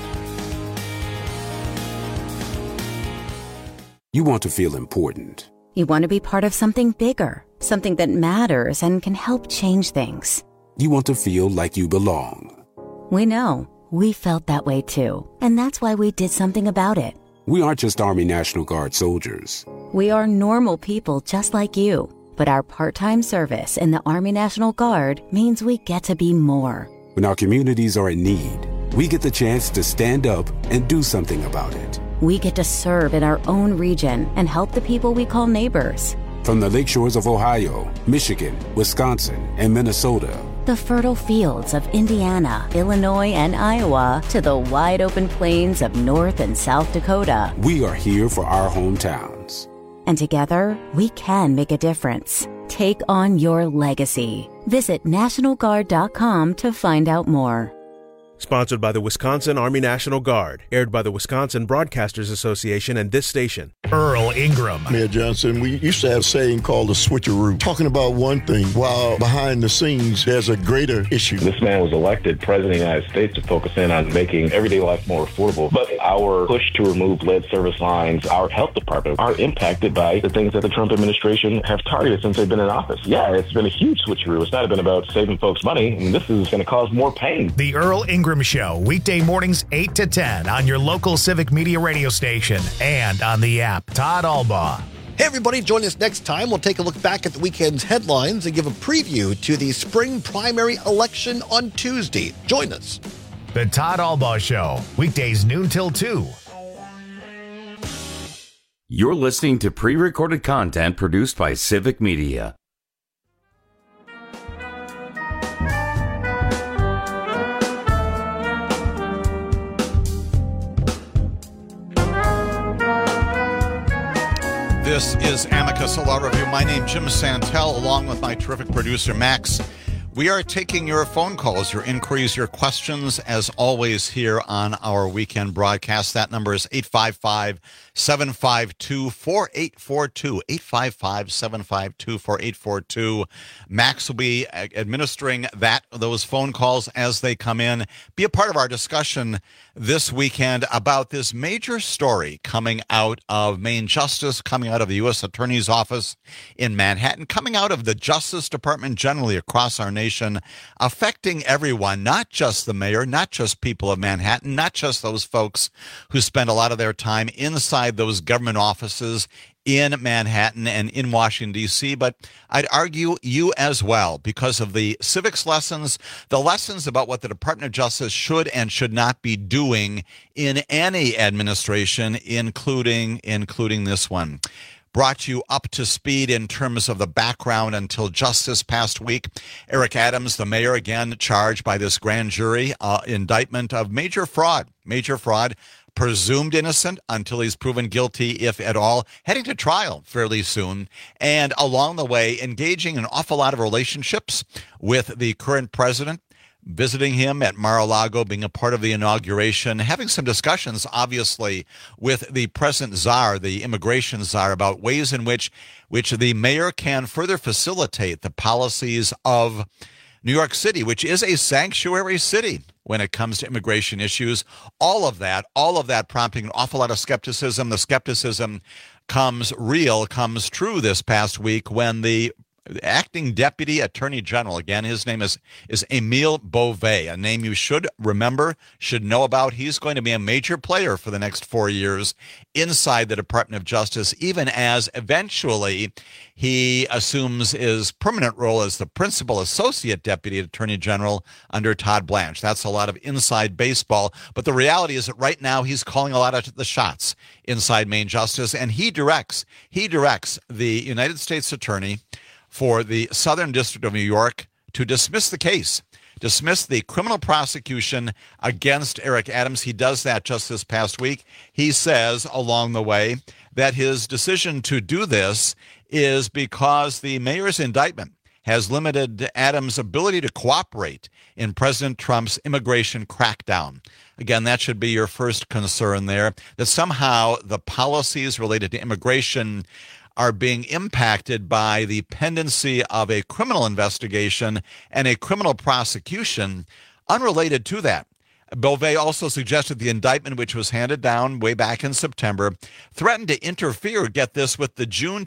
You want to feel important. You want to be part of something bigger, something that matters and can help change things. You want to feel like you belong. We know. We felt that way too. And that's why we did something about it. We aren't just Army National Guard soldiers. We are normal people just like you. But our part-time service in the Army National Guard means we get to be more. When our communities are in need, we get the chance to stand up and do something about it. We get to serve in our own region and help the people we call neighbors. From the lakeshores of Ohio, Michigan, Wisconsin, and Minnesota, the fertile fields of Indiana, Illinois, and Iowa, to the wide open plains of North and South Dakota, we are here for our hometowns. And together, we can make a difference. Take on your legacy. Visit NationalGuard.com to find out more. Sponsored by the Wisconsin Army National Guard. Aired by the Wisconsin Broadcasters Association and this station. Earl Ingram. Mayor Johnson, we used to have a saying called a switcheroo. Talking about one thing while behind the scenes there's a greater issue. This man was elected president of the United States to focus in on making everyday life more affordable. But our push to remove lead service lines, our health department, are impacted by the things that the Trump administration have targeted since they've been in office. Yeah, it's been a huge switcheroo. It's not been about saving folks money, and this is going to cause more pain. The Earl Ingram Show, weekday mornings 8 to 10 on your local Civic Media radio station and on the app. Todd Albaugh. Hey, everybody, join us next time. We'll take a look back at the weekend's headlines and give a preview to the spring primary election on Tuesday. Join us. The Todd Albaugh Show, weekdays noon till 2. You're listening to pre-recorded content produced by Civic Media. This is Amicus Law Review. My name is Jim Santel, along with my terrific producer, Max. We are taking your phone calls, your inquiries, your questions, as always, here on our weekend broadcast. That number is 855-752-4842, 855-752-4842. Max will be administering those phone calls as they come in. Be a part of our discussion this weekend about this major story coming out of Main Justice, coming out of the U.S. Attorney's Office in Manhattan, coming out of the Justice Department generally across our nation, affecting everyone, not just the mayor, not just people of Manhattan, not just those folks who spend a lot of their time inside those government offices in Manhattan and in Washington, D.C., but I'd argue you as well because of the civics lessons, the lessons about what the Department of Justice should and should not be doing in any administration, including this one. Brought you up to speed in terms of the background until just this past week. Eric Adams, the mayor, again charged by this grand jury indictment of major fraud, presumed innocent until he's proven guilty, if at all, heading to trial fairly soon, and along the way engaging in an awful lot of relationships with the current president, visiting him at Mar-a-Lago, being a part of the inauguration, having some discussions, obviously, with the present czar, the immigration czar, about ways in which the mayor can further facilitate the policies of New York City, which is a sanctuary city when it comes to immigration issues. All of that prompting an awful lot of skepticism. The skepticism comes true this past week when the acting deputy attorney general, again, his name is Emile Beauvais, a name you should remember, should know about. He's going to be a major player for the next 4 years inside the Department of Justice, even as eventually he assumes his permanent role as the principal associate deputy attorney general under Todd Blanche. That's a lot of inside baseball. But the reality is that right now he's calling a lot of the shots inside Main Justice, and he directs the United States attorney for the Southern District of New York to dismiss the case, dismiss the criminal prosecution against Eric Adams. He does that just this past week. He says along the way that his decision to do this is because the mayor's indictment has limited Adams' ability to cooperate in President Trump's immigration crackdown. Again, that should be your first concern there, that somehow the policies related to immigration are being impacted by the pendency of a criminal investigation and a criminal prosecution unrelated to that. Beauvais also suggested the indictment, which was handed down way back in September, threatened to interfere, get this, with the June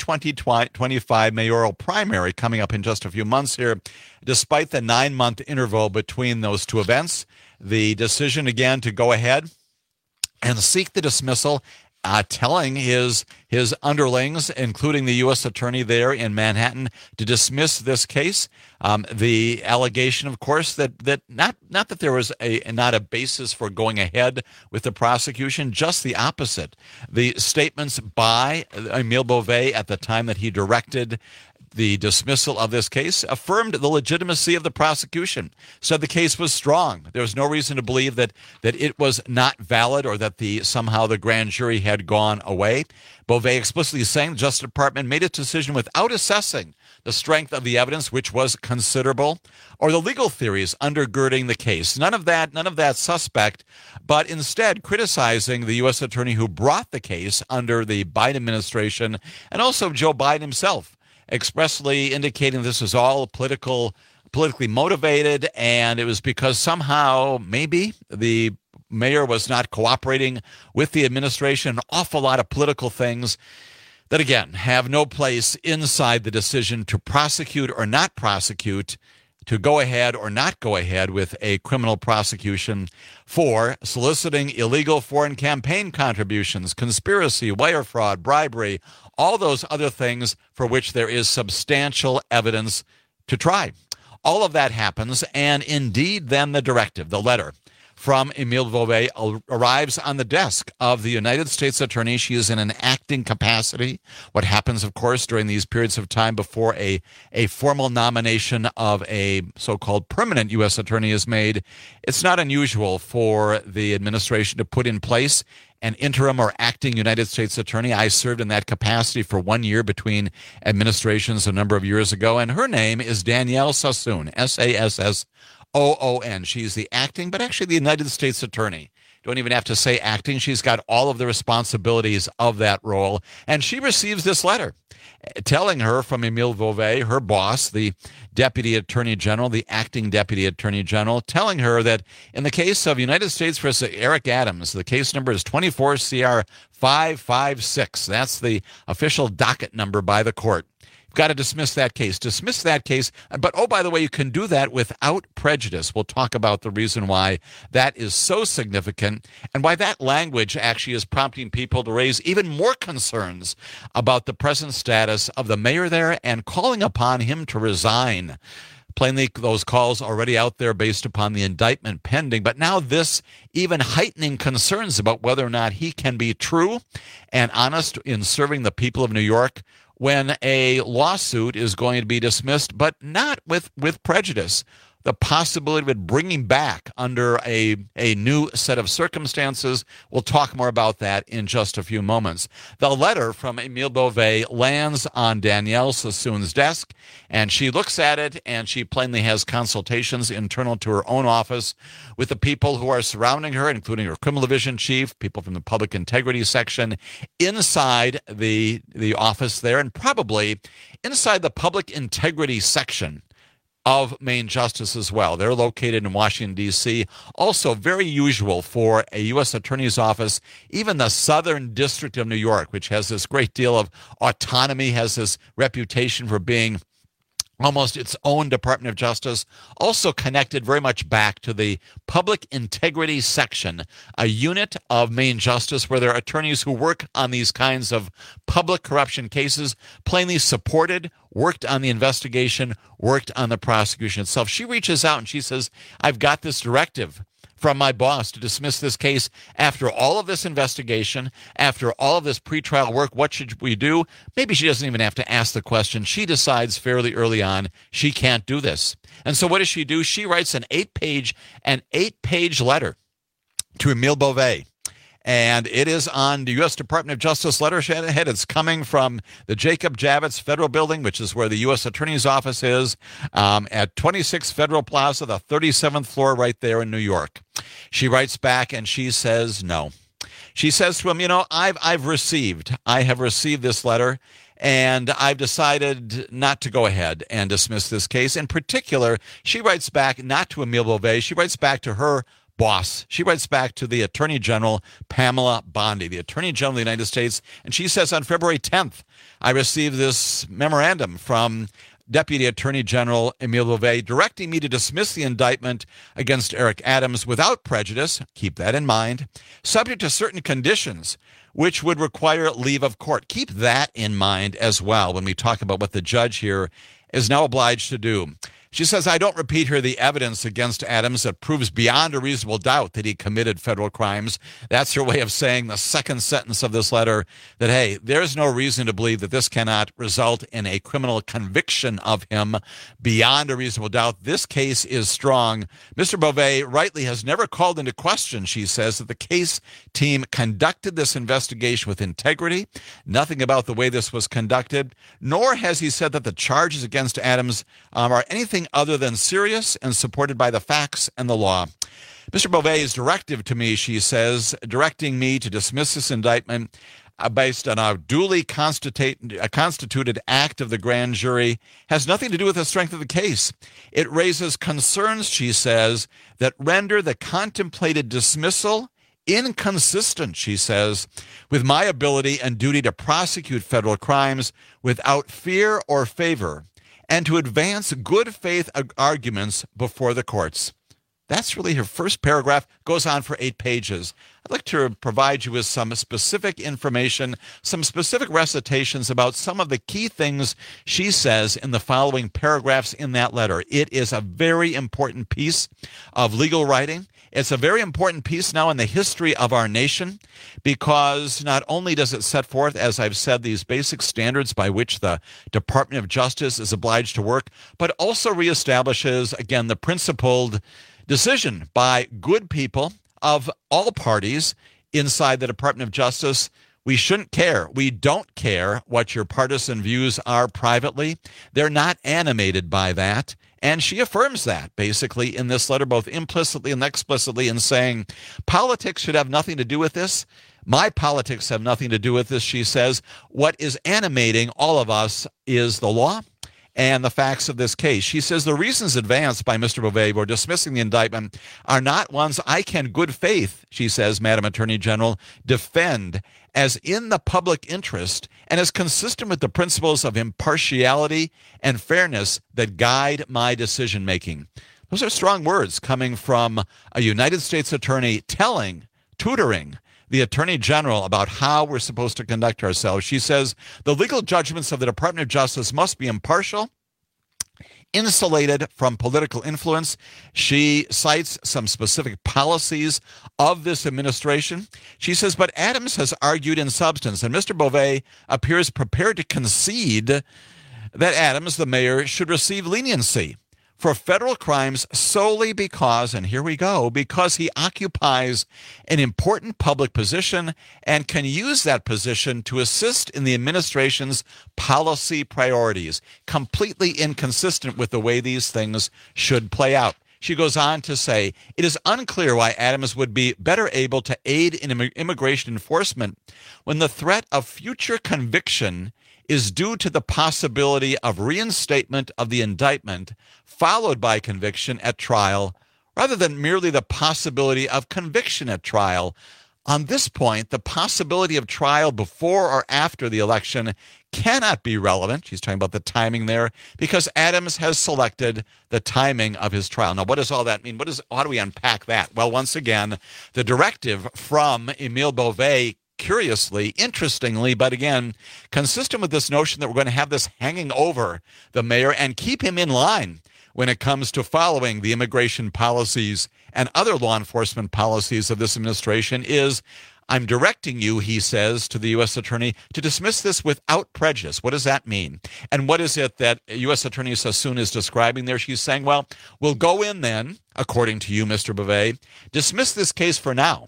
2025 mayoral primary coming up in just a few months here. Despite the 9-month interval between those two events, the decision again to go ahead and seek the dismissal, telling his underlings, including the U.S. attorney there in Manhattan, to dismiss this case. The allegation, of course, that not that there was not a basis for going ahead with the prosecution, just the opposite. The statements by Emile Beauvais at the time that he directed the dismissal of this case affirmed the legitimacy of the prosecution, said the case was strong. There was no reason to believe that it was not valid or that somehow the grand jury had gone away. Beauvais explicitly saying the Justice Department made its decision without assessing the strength of the evidence, which was considerable, or the legal theories undergirding the case. None of that suspect, but instead criticizing the U.S. attorney who brought the case under the Biden administration, and also Joe Biden himself, expressly indicating this was all politically motivated, and it was because somehow maybe the mayor was not cooperating with the administration. An awful lot of political things that, again, have no place inside the decision to prosecute or not prosecute, to go ahead or not go ahead with a criminal prosecution for soliciting illegal foreign campaign contributions, conspiracy, wire fraud, bribery, all those other things for which there is substantial evidence to try. All of that happens, and indeed then the directive, the letter from Emile Beauvais arrives on the desk of the United States Attorney. She is in an acting capacity. What happens, of course, during these periods of time before a formal nomination of a so-called permanent U.S. Attorney is made, it's not unusual for the administration to put in place an interim or acting United States Attorney. I served in that capacity for 1 year between administrations a number of years ago, and her name is Danielle Sassoon, Sassoon. She's the acting, but actually the United States Attorney. Don't even have to say acting. She's got all of the responsibilities of that role. And she receives this letter telling her from Emile Beauvais, her boss, the Deputy Attorney General, the acting Deputy Attorney General, telling her that in the case of United States versus Eric Adams, the case number is 24 CR 556. That's the official docket number by the court. Got to dismiss that case. But, oh, by the way, you can do that without prejudice. We'll talk about the reason why that is so significant and why that language actually is prompting people to raise even more concerns about the present status of the mayor there and calling upon him to resign. Plainly, those calls already out there based upon the indictment pending, but now this even heightening concerns about whether or not he can be true and honest in serving the people of New York when a lawsuit is going to be dismissed, but not with prejudice. The possibility of it bringing back under a new set of circumstances. We'll talk more about that in just a few moments. The letter from Emile Beauvais lands on Danielle Sassoon's desk, and she looks at it, and she plainly has consultations internal to her own office with the people who are surrounding her, including her criminal division chief, people from the public integrity section, inside the office there, and probably inside the public integrity section of Main Justice as well. They're located in Washington, D.C. Also very usual for a U.S. Attorney's Office, even the Southern District of New York, which has this great deal of autonomy, has this reputation for being almost its own Department of Justice, also connected very much back to the Public Integrity Section, a unit of Main Justice where there are attorneys who work on these kinds of public corruption cases, plainly supported, worked on the investigation, worked on the prosecution itself. She reaches out and she says, I've got this directive from my boss to dismiss this case after all of this investigation, after all of this pretrial work. What should we do? Maybe she doesn't even have to ask the question. She decides fairly early on she can't do this. And so what does she do? She writes an eight-page letter to Emile Beauvais. And it is on the U.S. Department of Justice letterhead. It's coming from the Jacob Javits Federal Building, which is where the U.S. Attorney's Office is, at 26 Federal Plaza, the 37th floor right there in New York. She writes back and she says no. She says to him, I have received this letter, and I've decided not to go ahead and dismiss this case. In particular, she writes back not to Emile Beauvais. She writes back to her boss. She writes back to the Attorney General, Pamela Bondi, the Attorney General of the United States, and she says on February 10th, I received this memorandum from Deputy Attorney General Emile Beauvais directing me to dismiss the indictment against Eric Adams without prejudice, keep that in mind, subject to certain conditions which would require leave of court. Keep that in mind as well when we talk about what the judge here is now obliged to do. She says, I don't repeat here the evidence against Adams that proves beyond a reasonable doubt that he committed federal crimes. That's her way of saying the second sentence of this letter that, hey, there's no reason to believe that this cannot result in a criminal conviction of him beyond a reasonable doubt. This case is strong. Mr. Beauvais rightly has never called into question, she says, that the case team conducted this investigation with integrity, nothing about the way this was conducted, nor has he said that the charges against Adams are anything other than serious and supported by the facts and the law. Mr. Beauvais' directive to me, she says, directing me to dismiss this indictment based on a duly constituted act of the grand jury, has nothing to do with the strength of the case. It raises concerns, she says, that render the contemplated dismissal inconsistent, she says, with my ability and duty to prosecute federal crimes without fear or favor, and to advance good faith arguments before the courts. That's really her first paragraph, goes on for 8 pages. I'd like to provide you with some specific information, some specific recitations about some of the key things she says in the following paragraphs in that letter. It is a very important piece of legal writing. It's a very important piece now in the history of our nation because not only does it set forth, as I've said, these basic standards by which the Department of Justice is obliged to work, but also reestablishes, again, the principled decision by good people of all parties inside the Department of Justice. We shouldn't care. We don't care what your partisan views are privately. They're not animated by that. And she affirms that, basically, in this letter, both implicitly and explicitly, in saying politics should have nothing to do with this. My politics have nothing to do with this, she says. What is animating all of us is the law and the facts of this case. She says the reasons advanced by Mr. Beauvais for dismissing the indictment are not ones I can good faith, she says, Madam Attorney General, defend as in the public interest and as consistent with the principles of impartiality and fairness that guide my decision-making. Those are strong words coming from a United States attorney tutoring the Attorney General about how we're supposed to conduct ourselves. She says the legal judgments of the Department of Justice must be impartial, insulated from political influence. She cites some specific policies of this administration. She says, but Adams has argued in substance, and Mr. Beauvais appears prepared to concede that Adams, the mayor, should receive leniency for federal crimes solely because, and here we go, because he occupies an important public position and can use that position to assist in the administration's policy priorities. Completely inconsistent with the way these things should play out. She goes on to say, it is unclear why Adams would be better able to aid in immigration enforcement when the threat of future conviction is due to the possibility of reinstatement of the indictment followed by conviction at trial, rather than merely the possibility of conviction at trial. On this point, the possibility of trial before or after the election cannot be relevant. She's talking about the timing there, because Adams has selected the timing of his trial. Now, what does all that mean? How do we unpack that? Well, once again, the directive from Emile Beauvais, curiously, interestingly, but again, consistent with this notion that we're going to have this hanging over the mayor and keep him in line when it comes to following the immigration policies and other law enforcement policies of this administration, is I'm directing you, he says to the U.S. Attorney, to dismiss this without prejudice. What does that mean? And what is it that U.S. Attorney Sassoon is describing there? She's saying, well, we'll go in then, according to you, Mr. Beauvais, dismiss this case for now.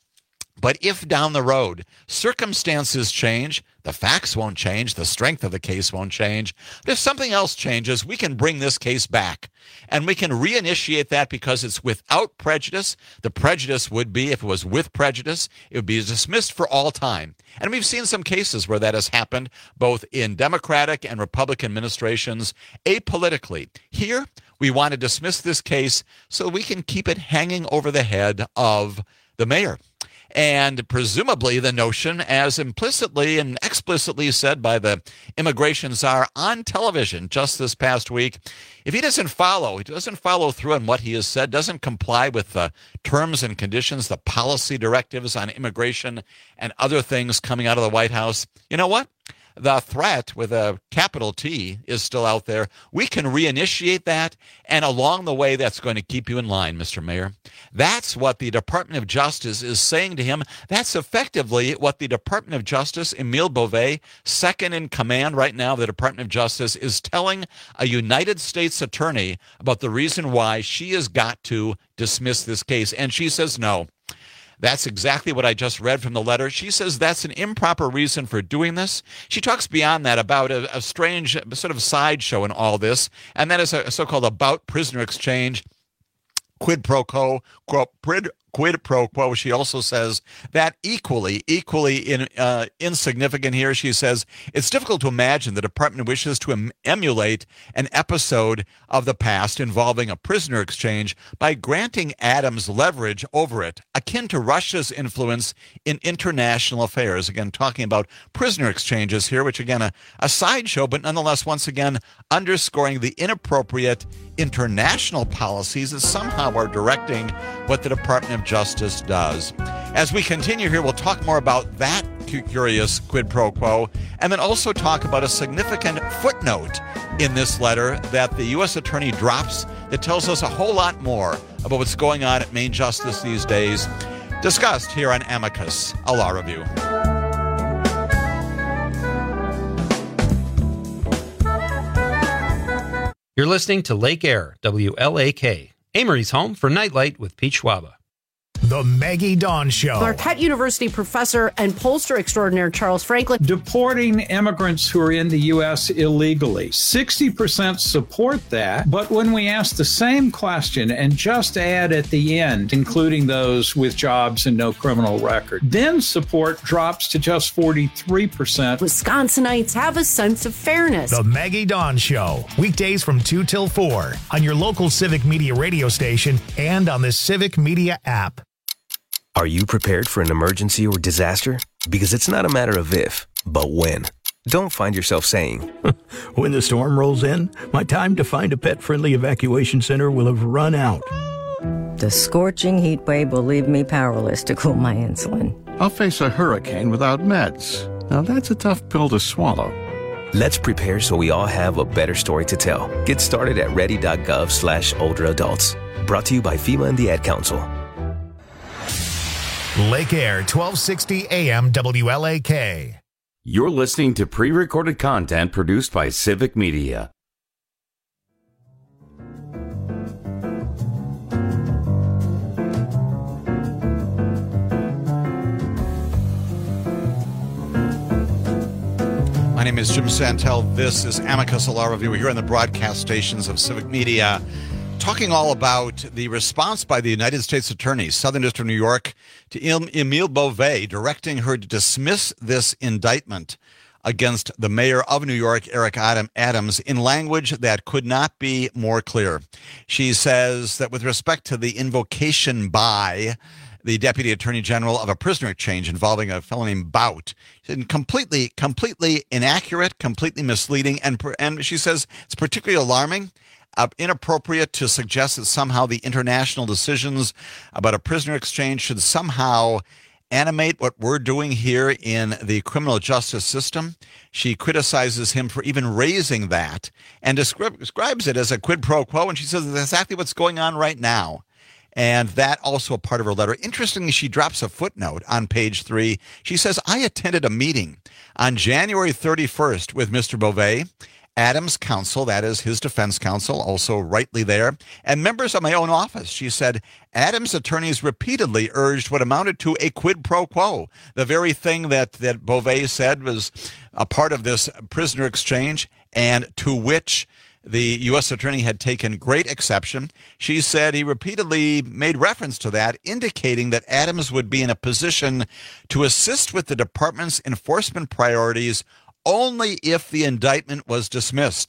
But if down the road circumstances change, the facts won't change, the strength of the case won't change. But if something else changes, we can bring this case back. And we can reinitiate that because it's without prejudice. The prejudice would be, if it was with prejudice, it would be dismissed for all time. And we've seen some cases where that has happened, both in Democratic and Republican administrations, apolitically. Here, we want to dismiss this case so we can keep it hanging over the head of the mayor. And presumably the notion, as implicitly and explicitly said by the immigration czar on television just this past week, if he doesn't follow through on what he has said, doesn't comply with the terms and conditions, the policy directives on immigration and other things coming out of the White House, you know what? The threat with a capital T is still out there. We can reinitiate that, and along the way, that's going to keep you in line, Mr. Mayor. That's what the Department of Justice is saying to him. That's effectively what the Department of Justice, Emile Beauvais, second in command right now of the Department of Justice, is telling a United States attorney about the reason why she has got to dismiss this case. And she says no. That's exactly what I just read from the letter. She says that's an improper reason for doing this. She talks beyond that about a strange sort of sideshow in all this, and that is a so-called about prisoner exchange, quid pro quo, quid pro quo. She also says that equally insignificant here. She says it's difficult to imagine the department wishes to emulate an episode of the past involving a prisoner exchange by granting Adams leverage over it, akin to Russia's influence in international affairs. Again, talking about prisoner exchanges here, which again, a sideshow, but nonetheless, once again, underscoring the inappropriate international policies that somehow are directing what the Department of Justice does. As we continue here, we'll talk more about that curious quid pro quo, and then also talk about a significant footnote in this letter that the U.S. Attorney drops that tells us a whole lot more about what's going on at Main Justice these days. Discussed here on Amicus, a Law Review. You're listening to Lake Air, WLAK, Amory's home for Nightlight with Pete Schwaba. The Maggie Dawn Show. Marquette University professor and pollster extraordinaire Charles Franklin. Deporting immigrants who are in the U.S. illegally. 60% support that, but when we ask the same question and just add at the end, including those with jobs and no criminal record, then support drops to just 43%. Wisconsinites have a sense of fairness. The Maggie Dawn Show. Weekdays from 2 till 4 on your local Civic Media radio station and on the Civic Media app. Are you prepared for an emergency or disaster? Because it's not a matter of if, but when. Don't find yourself saying, when the storm rolls in, my time to find a pet-friendly evacuation center will have run out. The scorching heat wave will leave me powerless to cool my insulin. I'll face a hurricane without meds. Now that's a tough pill to swallow. Let's prepare so we all have a better story to tell. Get started at ready.gov/older adults. Brought to you by FEMA and the Ad Council. Lake Air, 1260 AM WLAK. You're listening to pre-recorded content produced by Civic Media. My name is Jim Santel. This is Amicus, a Law Review. We're here on the broadcast stations of Civic Media, talking all about the response by the United States Attorney, Southern District of New York, to Emile Beauvais, directing her to dismiss this indictment against the mayor of New York, Eric Adams, in language that could not be more clear. She says that with respect to the invocation by the Deputy Attorney General of a prisoner exchange involving a fellow named Bout, completely inaccurate, completely misleading, and she says it's particularly alarming, inappropriate to suggest that somehow the international decisions about a prisoner exchange should somehow animate what we're doing here in the criminal justice system. She criticizes him for even raising that and describes it as a quid pro quo, and she says that's exactly what's going on right now. And that also a part of her letter. Interestingly, she drops a footnote on page 3. She says, I attended a meeting on January 31st with Mr. Beauvais, Adams' counsel, that is his defense counsel, also rightly there, and members of my own office. She said, Adams' attorneys repeatedly urged what amounted to a quid pro quo, the very thing that Beauvais said was a part of this prisoner exchange, and to which the U.S. attorney had taken great exception. She said he repeatedly made reference to that, indicating that Adams would be in a position to assist with the department's enforcement priorities only if the indictment was dismissed.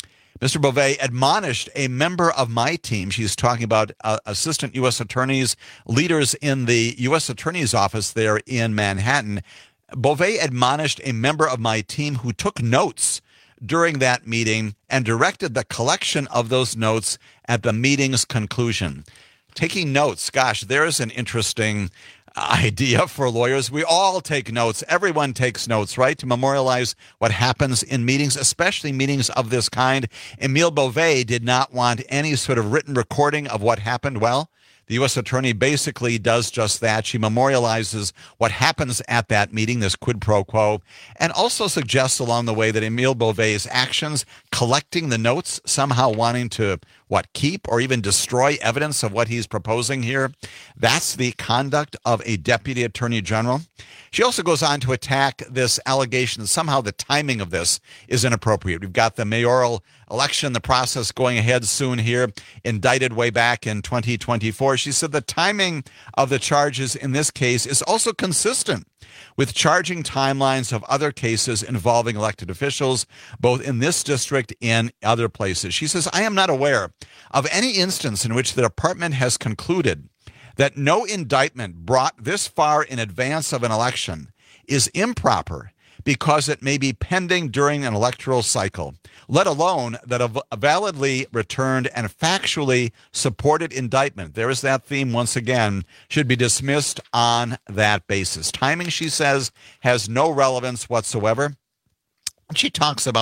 Mr. Beauvais admonished a member of my team. She's talking about assistant U.S. attorneys, leaders in the U.S. attorney's office there in Manhattan. Beauvais admonished a member of my team who took notes during that meeting and directed the collection of those notes at the meeting's conclusion. Taking notes, gosh, there's an interesting idea for lawyers. We all take notes. Everyone takes notes, right? To memorialize what happens in meetings, especially meetings of this kind. Emile Beauvais did not want any sort of written recording of what happened. Well, the U.S. attorney basically does just that. She memorializes what happens at that meeting, this quid pro quo, and also suggests along the way that Emile Beauvais' actions, collecting the notes, somehow wanting to, keep or even destroy evidence of what he's proposing here, that's the conduct of a deputy attorney general. She also goes on to attack this allegation that somehow the timing of this is inappropriate. We've got the mayoral election, the process going ahead soon here, indicted way back in 2024. She said the timing of the charges in this case is also consistent with charging timelines of other cases involving elected officials, both in this district and other places. She says, I am not aware of any instance in which the department has concluded that no indictment brought this far in advance of an election is improper because it may be pending during an electoral cycle, let alone that a validly returned and factually supported indictment, there is that theme once again, should be dismissed on that basis. Timing, she says, has no relevance whatsoever. She talks about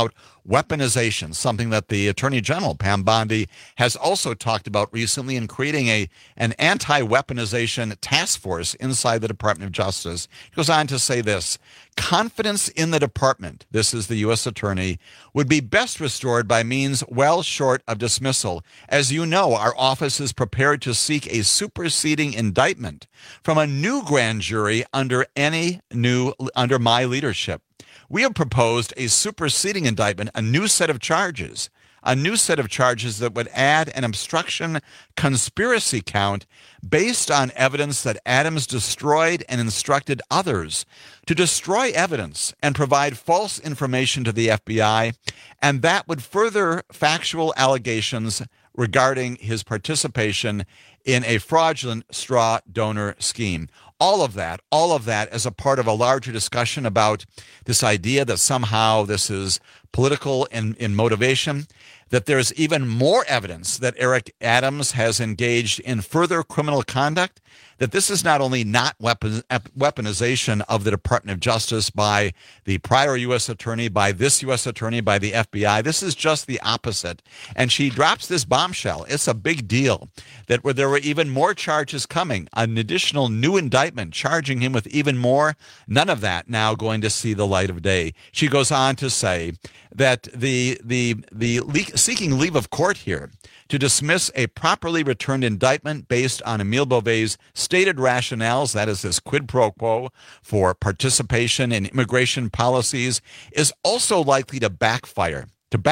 weaponization, something that the Attorney General, Pam Bondi, has also talked about recently in creating an anti-weaponization task force inside the Department of Justice. He goes on to say this: confidence in the department, this is the U.S. Attorney, would be best restored by means well short of dismissal. As you know, our office is prepared to seek a superseding indictment from a new grand jury under my leadership. We have proposed a superseding indictment, a new set of charges that would add an obstruction conspiracy count based on evidence that Adams destroyed and instructed others to destroy evidence and provide false information to the FBI, and that would further factual allegations regarding his participation in a fraudulent straw donor scheme. All of that as a part of a larger discussion about this idea that somehow this is political in motivation, that there's even more evidence that Eric Adams has engaged in further criminal conduct, that this is not only not weaponization of the Department of Justice by the prior U.S. Attorney, by this U.S. Attorney, by the FBI. This is just the opposite. And she drops this bombshell. It's a big deal that there were even more charges coming, an additional new indictment charging him with even more. None of that now going to see the light of day. She goes on to say that the seeking leave of court here to dismiss a properly returned indictment based on Emile Beauvais' stated rationales, that is this quid pro quo for participation in immigration policies, is also likely to backfire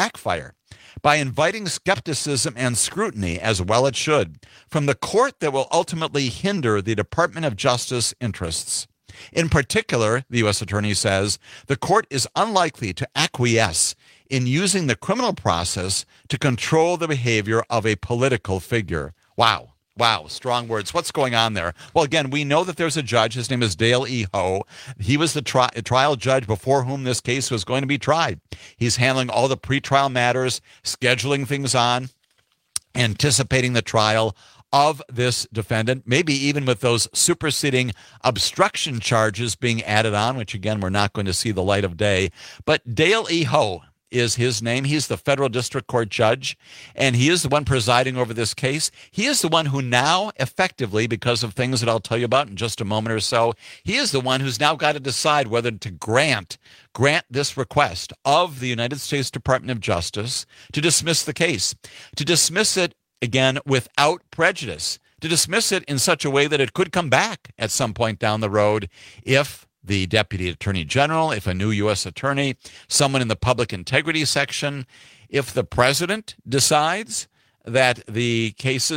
by inviting skepticism and scrutiny, as well it should, from the court that will ultimately hinder the Department of Justice interests. In particular, the U.S. Attorney says, the court is unlikely to acquiesce in using the criminal process to control the behavior of a political figure. Wow, strong words. What's going on there? Well, again, we know that there's a judge. His name is Dale E. Ho. He was the trial judge before whom this case was going to be tried. He's handling all the pretrial matters, scheduling things on, anticipating the trial of this defendant, maybe even with those superseding obstruction charges being added on, which, again, we're not going to see the light of day. But Dale E. Ho is his name. He's the federal district court judge, and he is the one presiding over this case. He is the one who now effectively, because of things that I'll tell you about in just a moment or so, he is the one who's now got to decide whether to grant this request of the United States Department of Justice to dismiss the case, to dismiss it, again, without prejudice, to dismiss it in such a way that it could come back at some point down the road if the Deputy Attorney General, if a new U.S. Attorney, someone in the public integrity section, if the president decides that the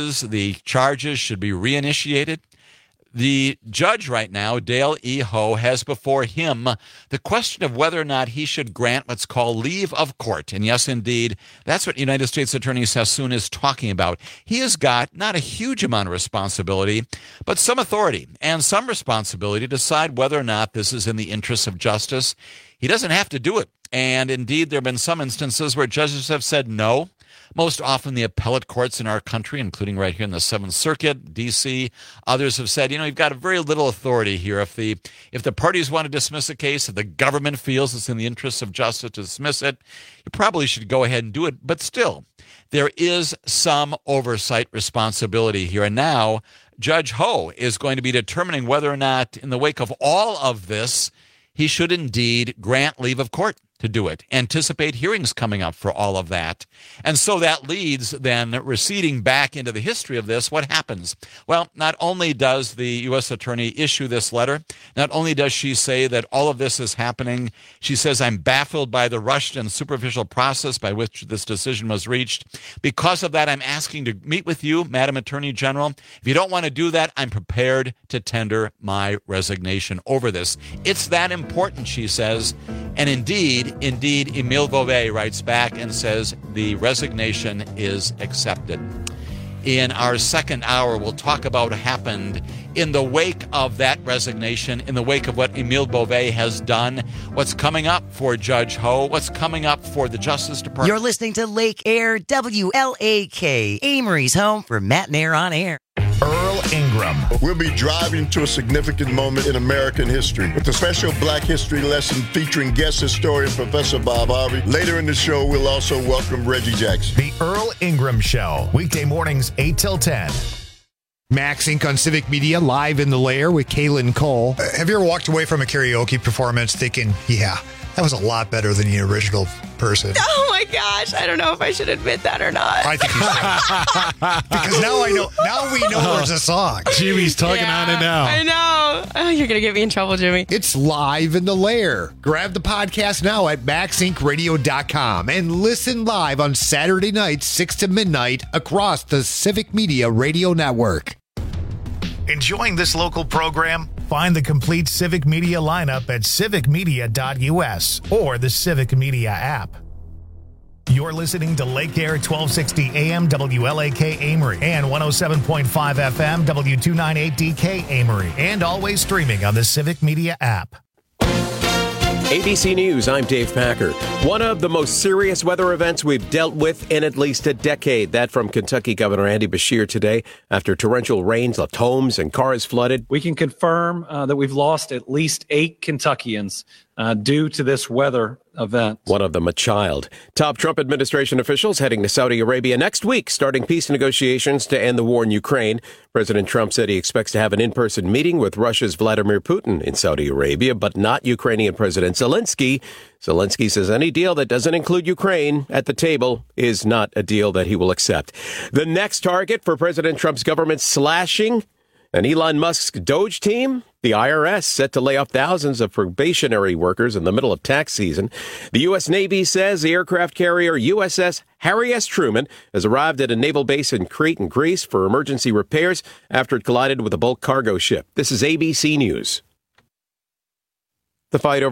charges should be reinitiated. The judge right now, Dale E. Ho, has before him the question of whether or not he should grant what's called leave of court. And yes, indeed, that's what United States Attorney Sassoon is talking about. He has got not a huge amount of responsibility, but some authority and some responsibility to decide whether or not this is in the interests of justice. He doesn't have to do it. And indeed, there have been some instances where judges have said no. Most often the appellate courts in our country, including right here in the Seventh Circuit, D.C., others have said, you've got very little authority here. If the parties want to dismiss a case, if the government feels it's in the interests of justice to dismiss it, you probably should go ahead and do it. But still, there is some oversight responsibility here. And now Judge Ho is going to be determining whether or not, in the wake of all of this, he should indeed grant leave of court to do it. Anticipate hearings coming up for all of that. And so that leads then receding back into the history of this. What happens? Well, not only does the U.S. Attorney issue this letter, not only does she say that all of this is happening, she says, I'm baffled by the rushed and superficial process by which this decision was reached. Because of that, I'm asking to meet with you, Madam Attorney General. If you don't want to do that, I'm prepared to tender my resignation over this. It's that important, she says. And indeed, Emile Beauvais writes back and says the resignation is accepted. In our second hour, we'll talk about what happened in the wake of that resignation, in the wake of what Emile Beauvais has done, what's coming up for Judge Ho, what's coming up for the Justice Department. You're listening to Lake Air, WLAK, Amory's home for Matt and Air on Air. Earl Ingram. Ingram. We'll be driving to a significant moment in American history with a special Black History lesson featuring guest historian Professor Bob Harvey. Later in the show, we'll also welcome Reggie Jackson. The Earl Ingram Show, weekday mornings 8 till 10. Max Inc. on Civic Media, live in the lair with Kaylin Cole. Have you ever walked away from a karaoke performance thinking, yeah, that was a lot better than the original person? Oh my gosh, I don't know if I should admit that or not. I think you should. Because now we know there's a song. Jimmy's tugging on it now. I know. Oh, you're going to get me in trouble, Jimmy. It's live in the lair. Grab the podcast now at maxincradio.com and listen live on Saturday nights, 6 to midnight, across the Civic Media Radio Network. Enjoying this local program? Find the complete Civic Media lineup at civicmedia.us or the Civic Media app. You're listening to Lake Air 1260 AM WLAK Amory and 107.5 FM W298DK Amory, and always streaming on the Civic Media app. ABC News, I'm Dave Packer. One of the most serious weather events we've dealt with in at least a decade. That from Kentucky Governor Andy Beshear today after torrential rains left homes and cars flooded. We can confirm that we've lost at least 8 Kentuckians due to this weather event. One of them a child. Top Trump administration officials heading to Saudi Arabia next week, starting peace negotiations to end the war in Ukraine. President Trump said he expects to have an in-person meeting with Russia's Vladimir Putin in Saudi Arabia, but not Ukrainian President Zelensky. Zelensky says any deal that doesn't include Ukraine at the table is not a deal that he will accept. The next target for President Trump's government slashing and Elon Musk's Doge team, the IRS, set to lay off thousands of probationary workers in the middle of tax season. The U.S. Navy says the aircraft carrier USS Harry S. Truman has arrived at a naval base in Crete in Greece for emergency repairs after it collided with a bulk cargo ship. This is ABC News. The fight over